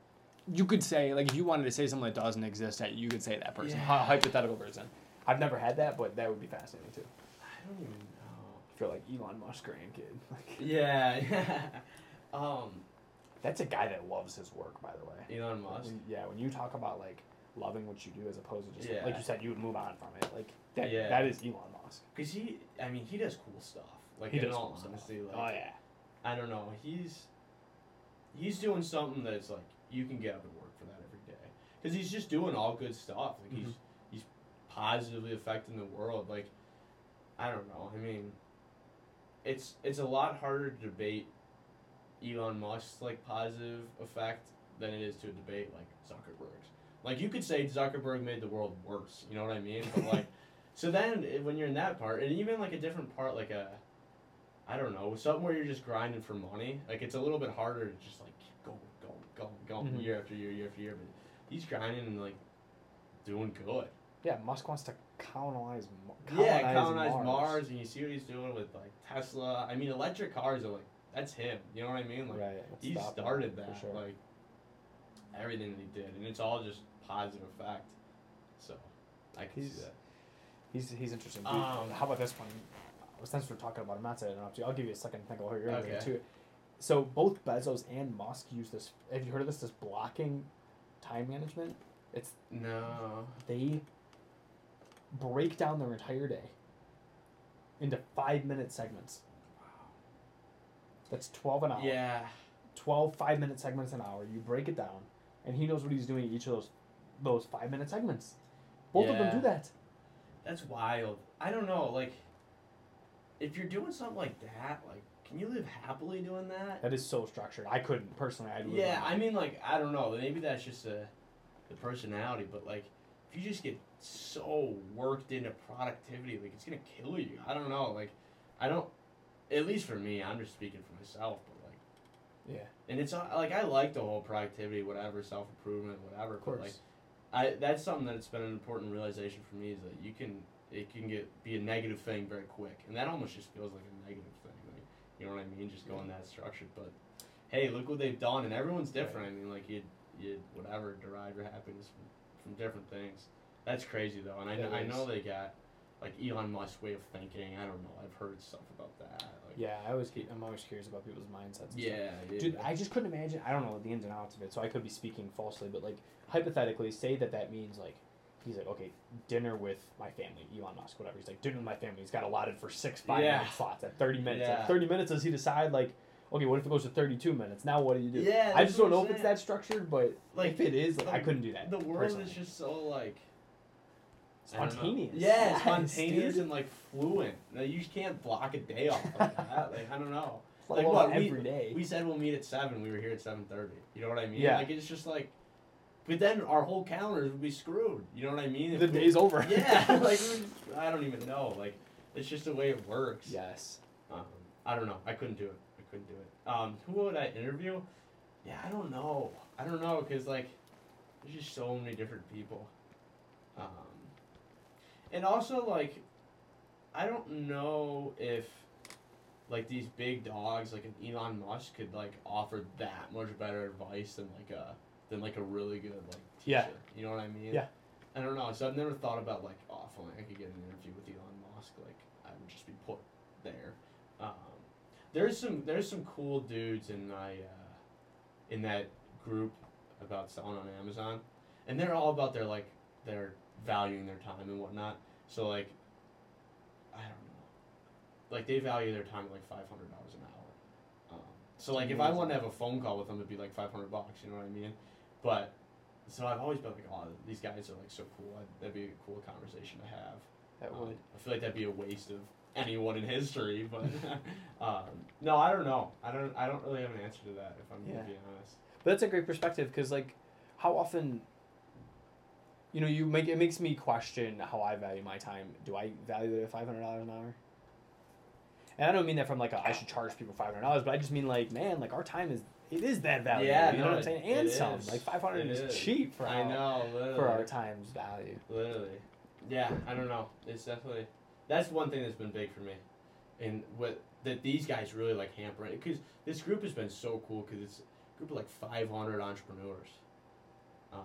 You could say like if you wanted to say someone that doesn't exist, that you could say that person, Yeah. Hy- hypothetical person. I've never had that, but that would be fascinating too. I don't even know. I feel like Elon Musk grandkid. Like, Yeah. um, that's a guy that loves his work, by the way. Elon Musk. When- yeah, when you talk about like loving what you do as opposed to just Yeah. like you said, you would move on from it. Like that. Yeah. That is Elon Musk. Cause he, I mean, he does cool stuff. Like He in does all cool stuff. honesty, like Oh yeah. I don't know. He's he's doing something that's like you can get up and work for that every day. Cause he's just doing all good stuff. Like he's he's positively affecting the world. Like I don't know. I mean, it's it's a lot harder to debate Elon Musk's like positive effect than it is to debate like Zuckerberg's. Like you could say Zuckerberg made the world worse. You know what I mean? But like, so then eh, when you're in that part, and even like a different part, like a, I don't know, something where you're just grinding for money. Like it's a little bit harder to just like keep going, going, going, going Mhm. year after year, year after year. But he's grinding and like doing good. Yeah, Musk wants to colonize. Mar- Yeah, colonize Mars. Mars. and you see what he's doing with like Tesla. I mean, electric cars are like that's him. You know what I mean? Like Right. let's he stop him, started for that, sure. like everything that he did, and it's all just positive effect. So I can He's- see that. He's he's interesting. Dude, Um, how about this one? Since we're talking about him, not to interrupt you, I'll give you a second to think about your interview Okay. too. So both Bezos and Musk use this. Have you heard of this? This blocking time management. It's No. they break down their entire day into five-minute segments. That's twelve an hour. Yeah. twelve five-minute segments an hour. You break it down, and he knows what he's doing each of those those five-minute segments. Both of them Yeah. do that. That's wild. I don't know, like, if you're doing something like that, like, can you live happily doing that? That is so structured. I couldn't personally. I'd live Yeah, on I mean, like, I don't know. Maybe that's just a, the personality, but, like, if you just get so worked into productivity, like, it's going to kill you. I don't know. Like, I don't, at least for me, I'm just speaking for myself, but, like, yeah, and it's, uh, like, I like the whole productivity, whatever, self-improvement, whatever, of course. but, like, I, that's something that's been an important realization for me is that you can, it can get, be a negative thing very quick, and that almost just feels like a negative thing. Like, you know what I mean? Just going that structured, but hey, look what they've done, and everyone's different. I mean, like you, you, whatever, derive your happiness from, from different things. That's crazy though, and I, That I is. know they got like Elon Musk's way of thinking. I don't know. I've heard stuff about that. Like, Yeah, I always keep, I'm always curious about people's mindsets. And yeah, yeah. Dude, I just couldn't imagine. I don't know the ins and outs of it, so I could be speaking falsely. But like hypothetically, say that that means like he's like, okay, dinner with my family, Elon Musk, whatever. He's like, dinner with my family. He's got allotted for six five Yeah. minute slots at thirty minutes. Yeah. At thirty minutes, does he decide like, okay, what if it goes to thirty two minutes? Now what do you do? Yeah, I that's just don't what know I'm if it's saying. that structured, but Like, if it is, like, the- I couldn't do that. The world personally. is just so like I don't know. Spontaneous. Yeah, Yes, spontaneous dude. and like fluent. Like, you can't block a day off like that. Like I don't know. Let Like alone what we, every day. we said we'll meet at seven. We were here at seven thirty. You know what I mean? Yeah. Like it's just like, but then our whole calendars would be screwed. You know what I mean? If The we- day's over. Yeah. Like we- I don't even know. Like it's just the way it works. Yes. Um, I don't know. I couldn't do it. I couldn't do it. Um, who would I interview? Yeah, I don't know. I don't know because like, there's just so many different people. Um, and also like, I don't know if like these big dogs like an Elon Musk could like offer that much better advice than like a than like a really good like teacher. Yeah. You know what I mean? Yeah. I don't know. So I've never thought about like, oh, if only I could get an interview with Elon Musk, like I would just be put there. Um, there's some there's some cool dudes in my uh, in that group about selling on Amazon, and they're all about their like their valuing their time and whatnot. So like, I don't know, like they value their time at like five hundred dollars an hour. Um, so like if I Amazing. wanted to have a phone call with them, it'd be like five hundred bucks. You know what I mean? But so I've always been like, oh, these guys are like so cool. I'd, that'd be a cool conversation to have. That Um, would. I feel like that'd be a waste of anyone in history, but um, no, I don't know. I don't. I don't really have an answer to that. If I'm Yeah. gonna be honest. But that's a great perspective because, like, how often, you know, you make it makes me question how I value my time. Do I value it at five hundred dollars an hour? And I don't mean that from like a, I should charge people five hundred dollars, but I just mean like, man, like our time is it is that valuable. Yeah, you know no, what I'm it- saying? And it some is. like five hundred It is, is. cheap for I how, know, literally. for our time's value. Literally. Yeah, I don't know. It's definitely that's one thing that's been big for me, and what that these guys really like hamper it because this group has been so cool because it's a group of like five hundred entrepreneurs. Um,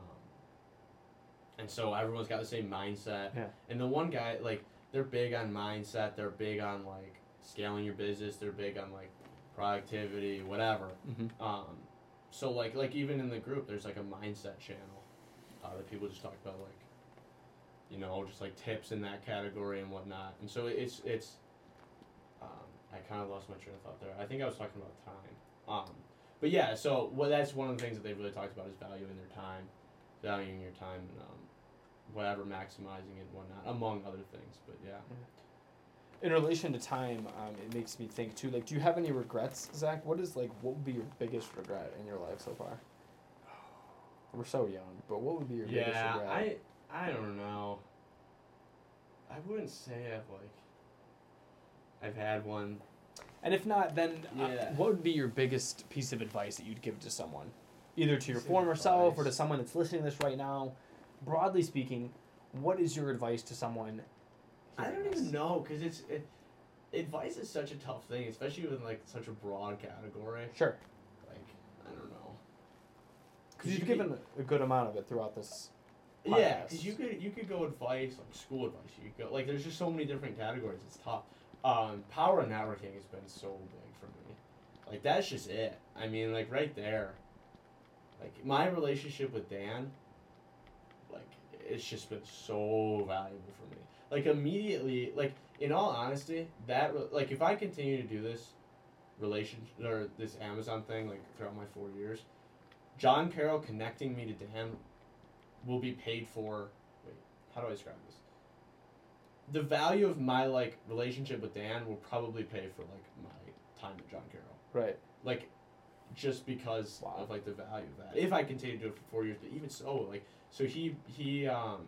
and so everyone's got the same mindset. Yeah. And the one guy like they're big on mindset. They're big on like scaling your business. They're big on like productivity, whatever. Mm-hmm. Um, so like like even in the group, there's like a mindset channel uh, that people just talk about like, you know, just like tips in that category and whatnot. And so it's it's. Um, I kind of lost my train of thought there. I think I was talking about time. Um, but yeah, so well, that's one of the things that they've really talked about is valuing their time, valuing your time, and um, whatever, maximizing it and whatnot, among other things. But yeah. In relation to time, um, it makes me think too. Like, do you have any regrets, Zach? What is like what would be your biggest regret in your life so far? We're so young, but what would be your biggest Yeah, regret? I I don't know. I wouldn't say I've like. I've had one. And if not, then uh, Yeah. what would be your biggest piece of advice that you'd give to someone? Either to your Piece of former self or to advice. someone that's listening to this right now. Broadly speaking, what is your advice to someone? I hearing don't this? even know because it's it, advice is such a tough thing, especially with like such a broad category. Sure. Like I don't know. Because you've you given a good amount of it throughout this. Yeah, podcast. because you could you could go advice like school advice. You could go like there's just so many different categories. It's tough. Um, power networking has been so big for me. Like that's just it. I mean, like right there. Like my relationship with Dan. Like it's just been so valuable for me. Like immediately, like in all honesty, that re- like if I continue to do this relation or this Amazon thing like throughout my four years, John Carroll connecting me to Dan will be paid for. Wait, how do I describe this? The value of my like relationship with Dan will probably pay for like my time with John Carroll. Right. Like, just because Wow. of like the value of that. If I continue to do it for four years, but even so, like, so he he um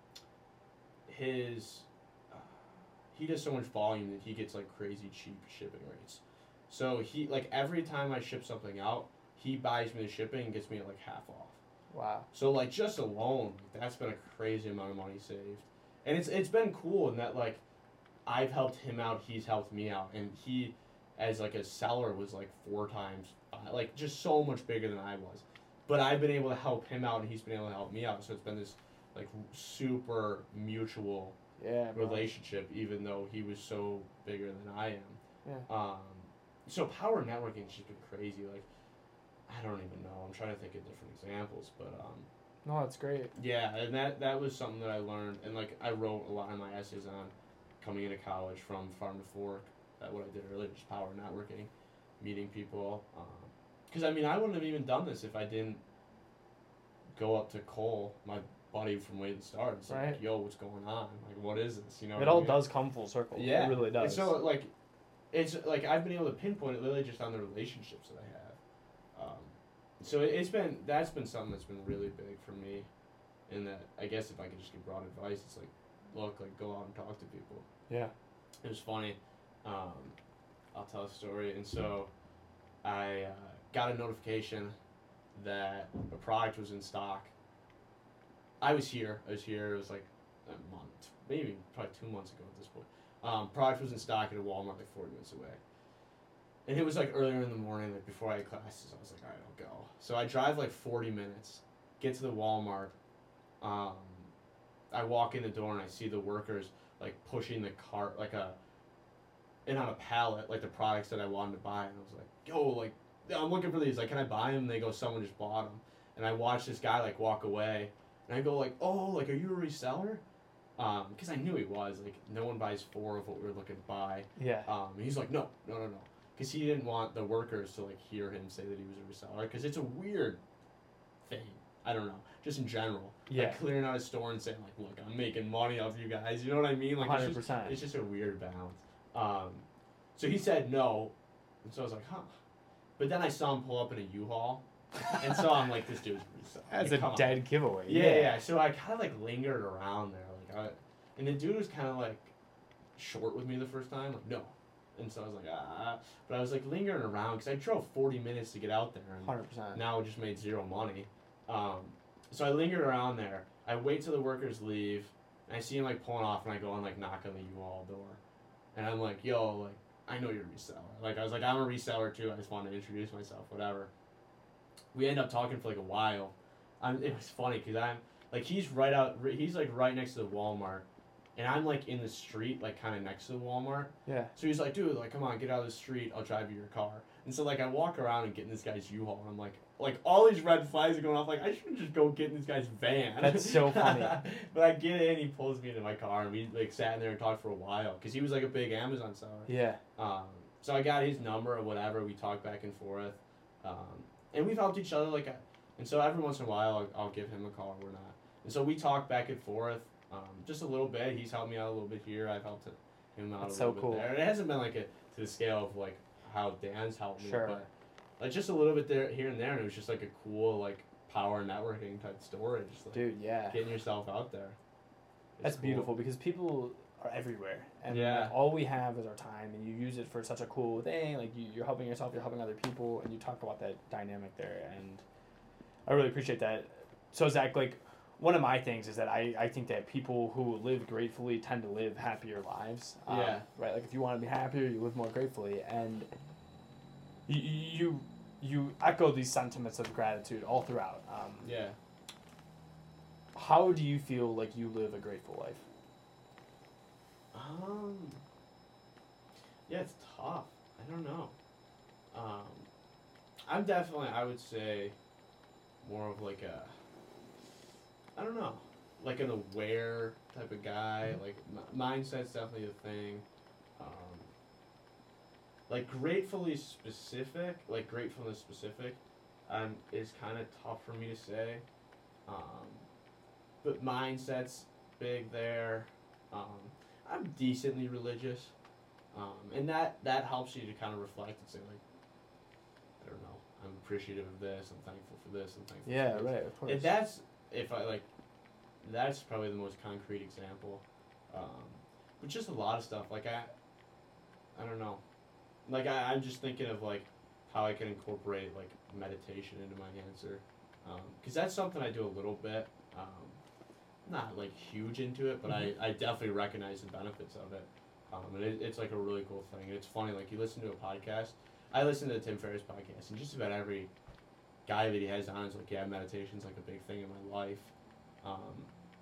his uh, he does so much volume that he gets like crazy cheap shipping rates. So he like every time I ship something out, he buys me the shipping and gets me at like half off. Wow. So like just alone, like, that's been a crazy amount of money saved, and it's it's been cool in that like I've helped him out, he's helped me out, and he as like a seller was like four times uh, like just so much bigger than I was, but I've been able to help him out and he's been able to help me out. So it's been this like super mutual Yeah. bro. relationship, even though he was so bigger than I am. Yeah. Um, so power networking has just been crazy. Like I don't even know. I'm trying to think of different examples, but um, No, that's great. yeah, and that that was something that I learned, and like I wrote a lot of my essays on coming into college from farm to fork. That what I did earlier, just power networking, meeting people. Because um, I mean, I wouldn't have even done this if I didn't go up to Cole, my buddy from way to the start, and say, Right. like, "Yo, what's going on? Like, what is this?" You know. It what I all mean? does come full circle. Yeah, It really And does. so like, it's like I've been able to pinpoint it literally just on the relationships that I have. Um, so it, it's been that's been something that's been really big for me, in that I guess if I could just give broad advice, it's like, look, like go out and talk to people. Yeah. It was funny. Um, I'll tell a story. And so I uh, got a notification that a product was in stock. I was here. I was here. It was like a month, maybe probably two months ago at this point. Um, product was in stock at a Walmart like forty minutes away. And it was like earlier in the morning, like before I had classes. I was like, all right, I'll go. So I drive like forty minutes, get to the Walmart. Um, I walk in the door and I see the workers like pushing the cart, like a, and on a pallet, like the products that I wanted to buy. And I was like, yo, like, I'm looking for these. Like, can I buy them? And they go, someone just bought them. And I watched this guy like walk away. And I go like, oh, like, are you a reseller? Um, because I knew he was. Like, no one buys four of what we were looking to buy. Yeah. Um, and he's like, no, no, no, no. Because he didn't want the workers to like hear him say that he was a reseller. Because it's a weird thing. I don't know. Just in general. Yeah. Like clearing out a store and saying like, look, I'm making money off you guys. You know what I mean? Like, one hundred it's just, percent. it's just a weird balance. Um, so he said no. And so I was like, huh. But then I saw him pull up in a U-Haul. And so I'm like, this dude's a reseller. That's Like, a come on. dead giveaway. Yeah, yeah, yeah. So I kind of like lingered around there, like, I, and the dude was kind of like short with me the first time, like no, and so I was like ah, but I was like lingering around because I drove forty minutes to get out there, and one hundred percent. now I just made zero money. Um, so I lingered around there. I wait till the workers leave, and I see him like pulling off, and I go and like knock on the U-Haul door, and I'm like, yo, like I know you're a reseller. Like I was like, I'm a reseller too. I just wanted to introduce myself, whatever. We end up talking for like a while. I'm, it was funny because I'm like he's right out. He's like right next to the Walmart, and I'm like in the street, like kind of next to the Walmart. Yeah. So he's like, dude, like come on, get out of the street. I'll drive you your car. And so like I walk around and get in this guy's U-Haul, and I'm like, like all these red flags are going off. Like I should just go get in this guy's van. That's so funny. But I get in, he pulls me into my car, and we like sat in there and talked for a while because he was like a big Amazon seller. Yeah. Um, so I got his number or whatever. We talked back and forth, um, and we've helped each other. Like, and so every once in a while, I'll, I'll give him a call. We're not, and so we talk back and forth, um, just a little bit. He's helped me out a little bit here. I've helped him out That's a so little cool. bit there. And it hasn't been like a to the scale of like how Dan's helped me, Sure. but like just a little bit there, here and there, and it was just like a cool like power networking type story. Just like Dude, yeah. getting yourself out there. It's That's cool. beautiful because people are everywhere, and Yeah. like, all we have is our time, and you use it for such a cool thing. Like you, you're helping yourself, you're helping other people, and you talk about that dynamic there, and I really appreciate that. So Zach, like one of my things is that I, I think that people who live gratefully tend to live happier lives. Um, Yeah. Right. Like if you want to be happier, you live more gratefully, and you you you echo these sentiments of gratitude all throughout. Um, Yeah. How do you feel like you live a grateful life? Um. Yeah, it's tough. I don't know. Um, I'm definitely, I would say, more of like a. I don't know. like an aware type of guy. Like m- mindset's definitely a thing. Um, like gratefully specific, like gratefulness specific, um, is kind of tough for me to say. Um, but mindset's big there. Um, I'm decently religious, um, and that that helps you to kind of reflect and say like, I don't know, I'm appreciative of this. I'm thankful for this. I'm thankful. Yeah, for this. right. Of course. And that's if I like, that's probably the most concrete example. Um, but just a lot of stuff like I, I don't know, like I, I'm just thinking of like how I can incorporate like meditation into my answer, because that's something I do a little bit. Um, not like huge into it, but Mhm. I, I definitely recognize the benefits of it. Um, and it, it's like a really cool thing. And it's funny, like you listen to a podcast. I listen to the Tim Ferriss podcast, and just about every guy that he has on is like, yeah, meditation's like a big thing in my life. Um,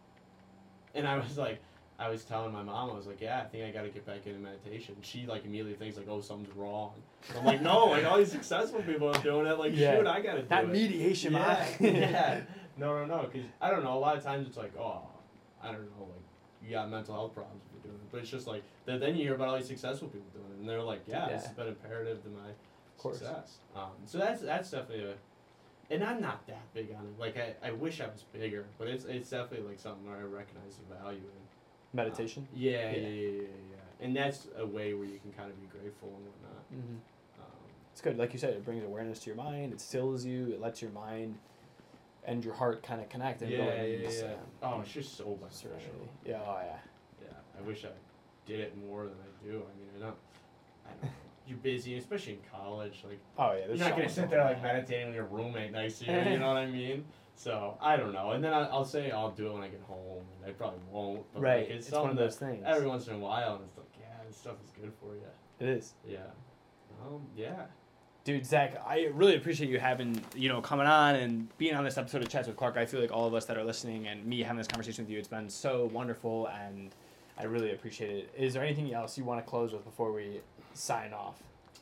and I was like, I was telling my mom, I was like, yeah, I think I got to get back into meditation. She like immediately thinks like, oh, something's wrong. So I'm like, no, like all these successful people are doing it. Like, Yeah. shoot, I got to do That it. mediation, Yeah, man. yeah. No, no, no. Because I don't know. A lot of times it's like, oh, I don't know, like you got mental health problems if you're doing it. But it's just like th- then you hear about all these successful people doing it, and they're like, yeah, Yeah. this has been imperative to my course. success. Um, so that's that's definitely a. And I'm not that big on it. Like I, I wish I was bigger, but it's it's definitely like something where I recognize the value in. Meditation. Um, yeah, yeah, Yeah. yeah, yeah, yeah, yeah. And that's a way where you can kind of be grateful and whatnot. Mm-hmm. Um, It's good, like you said. It brings awareness to your mind. It stills you. It lets your mind and your heart kind of connect. And yeah, go yeah, and yeah, just, yeah. um, Oh, it's just so beneficial. serenity. Yeah. Oh yeah. Yeah, I wish I did it more than I do. I mean, I don't. I don't know. You're busy, especially in college. Like Oh yeah. you're There's not so gonna much sit going there on. like meditating with your roommate next to you. You know what I mean? So I don't know. And then I, I'll say I'll do it when I get home. And I probably won't. But Right. Like, It's, it's, one of something those that things. every once in a while, and it's like, yeah, this stuff is good for you. It is. Yeah. Um. Yeah. Dude, Zach, I really appreciate you having, you know, coming on and being on this episode of Chats with Clark. I feel like all of us that are listening and me having this conversation with you, it's been so wonderful, and I really appreciate it. Is there anything else you want to close with before we sign off?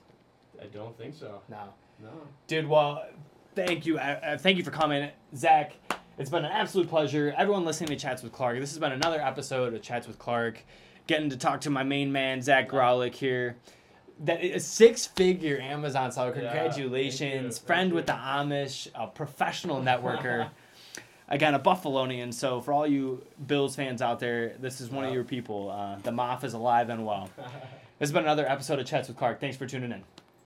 I don't think so. No. No. Dude, well, thank you. Uh, thank you for coming. Zach, it's been an absolute pleasure. Everyone listening to Chats with Clark, this has been another episode of Chats with Clark. Getting to talk to my main man, Zach Graulich here. That a six-figure Amazon seller. Yeah, Congratulations. thank you, Friend thank with the you. Amish, a professional networker. Again, a Buffalonian. So for all you Bills fans out there, this is one of Yeah. your people. Uh, the Moff is alive and well. This has been another episode of Chats with Clark. Thanks for tuning in.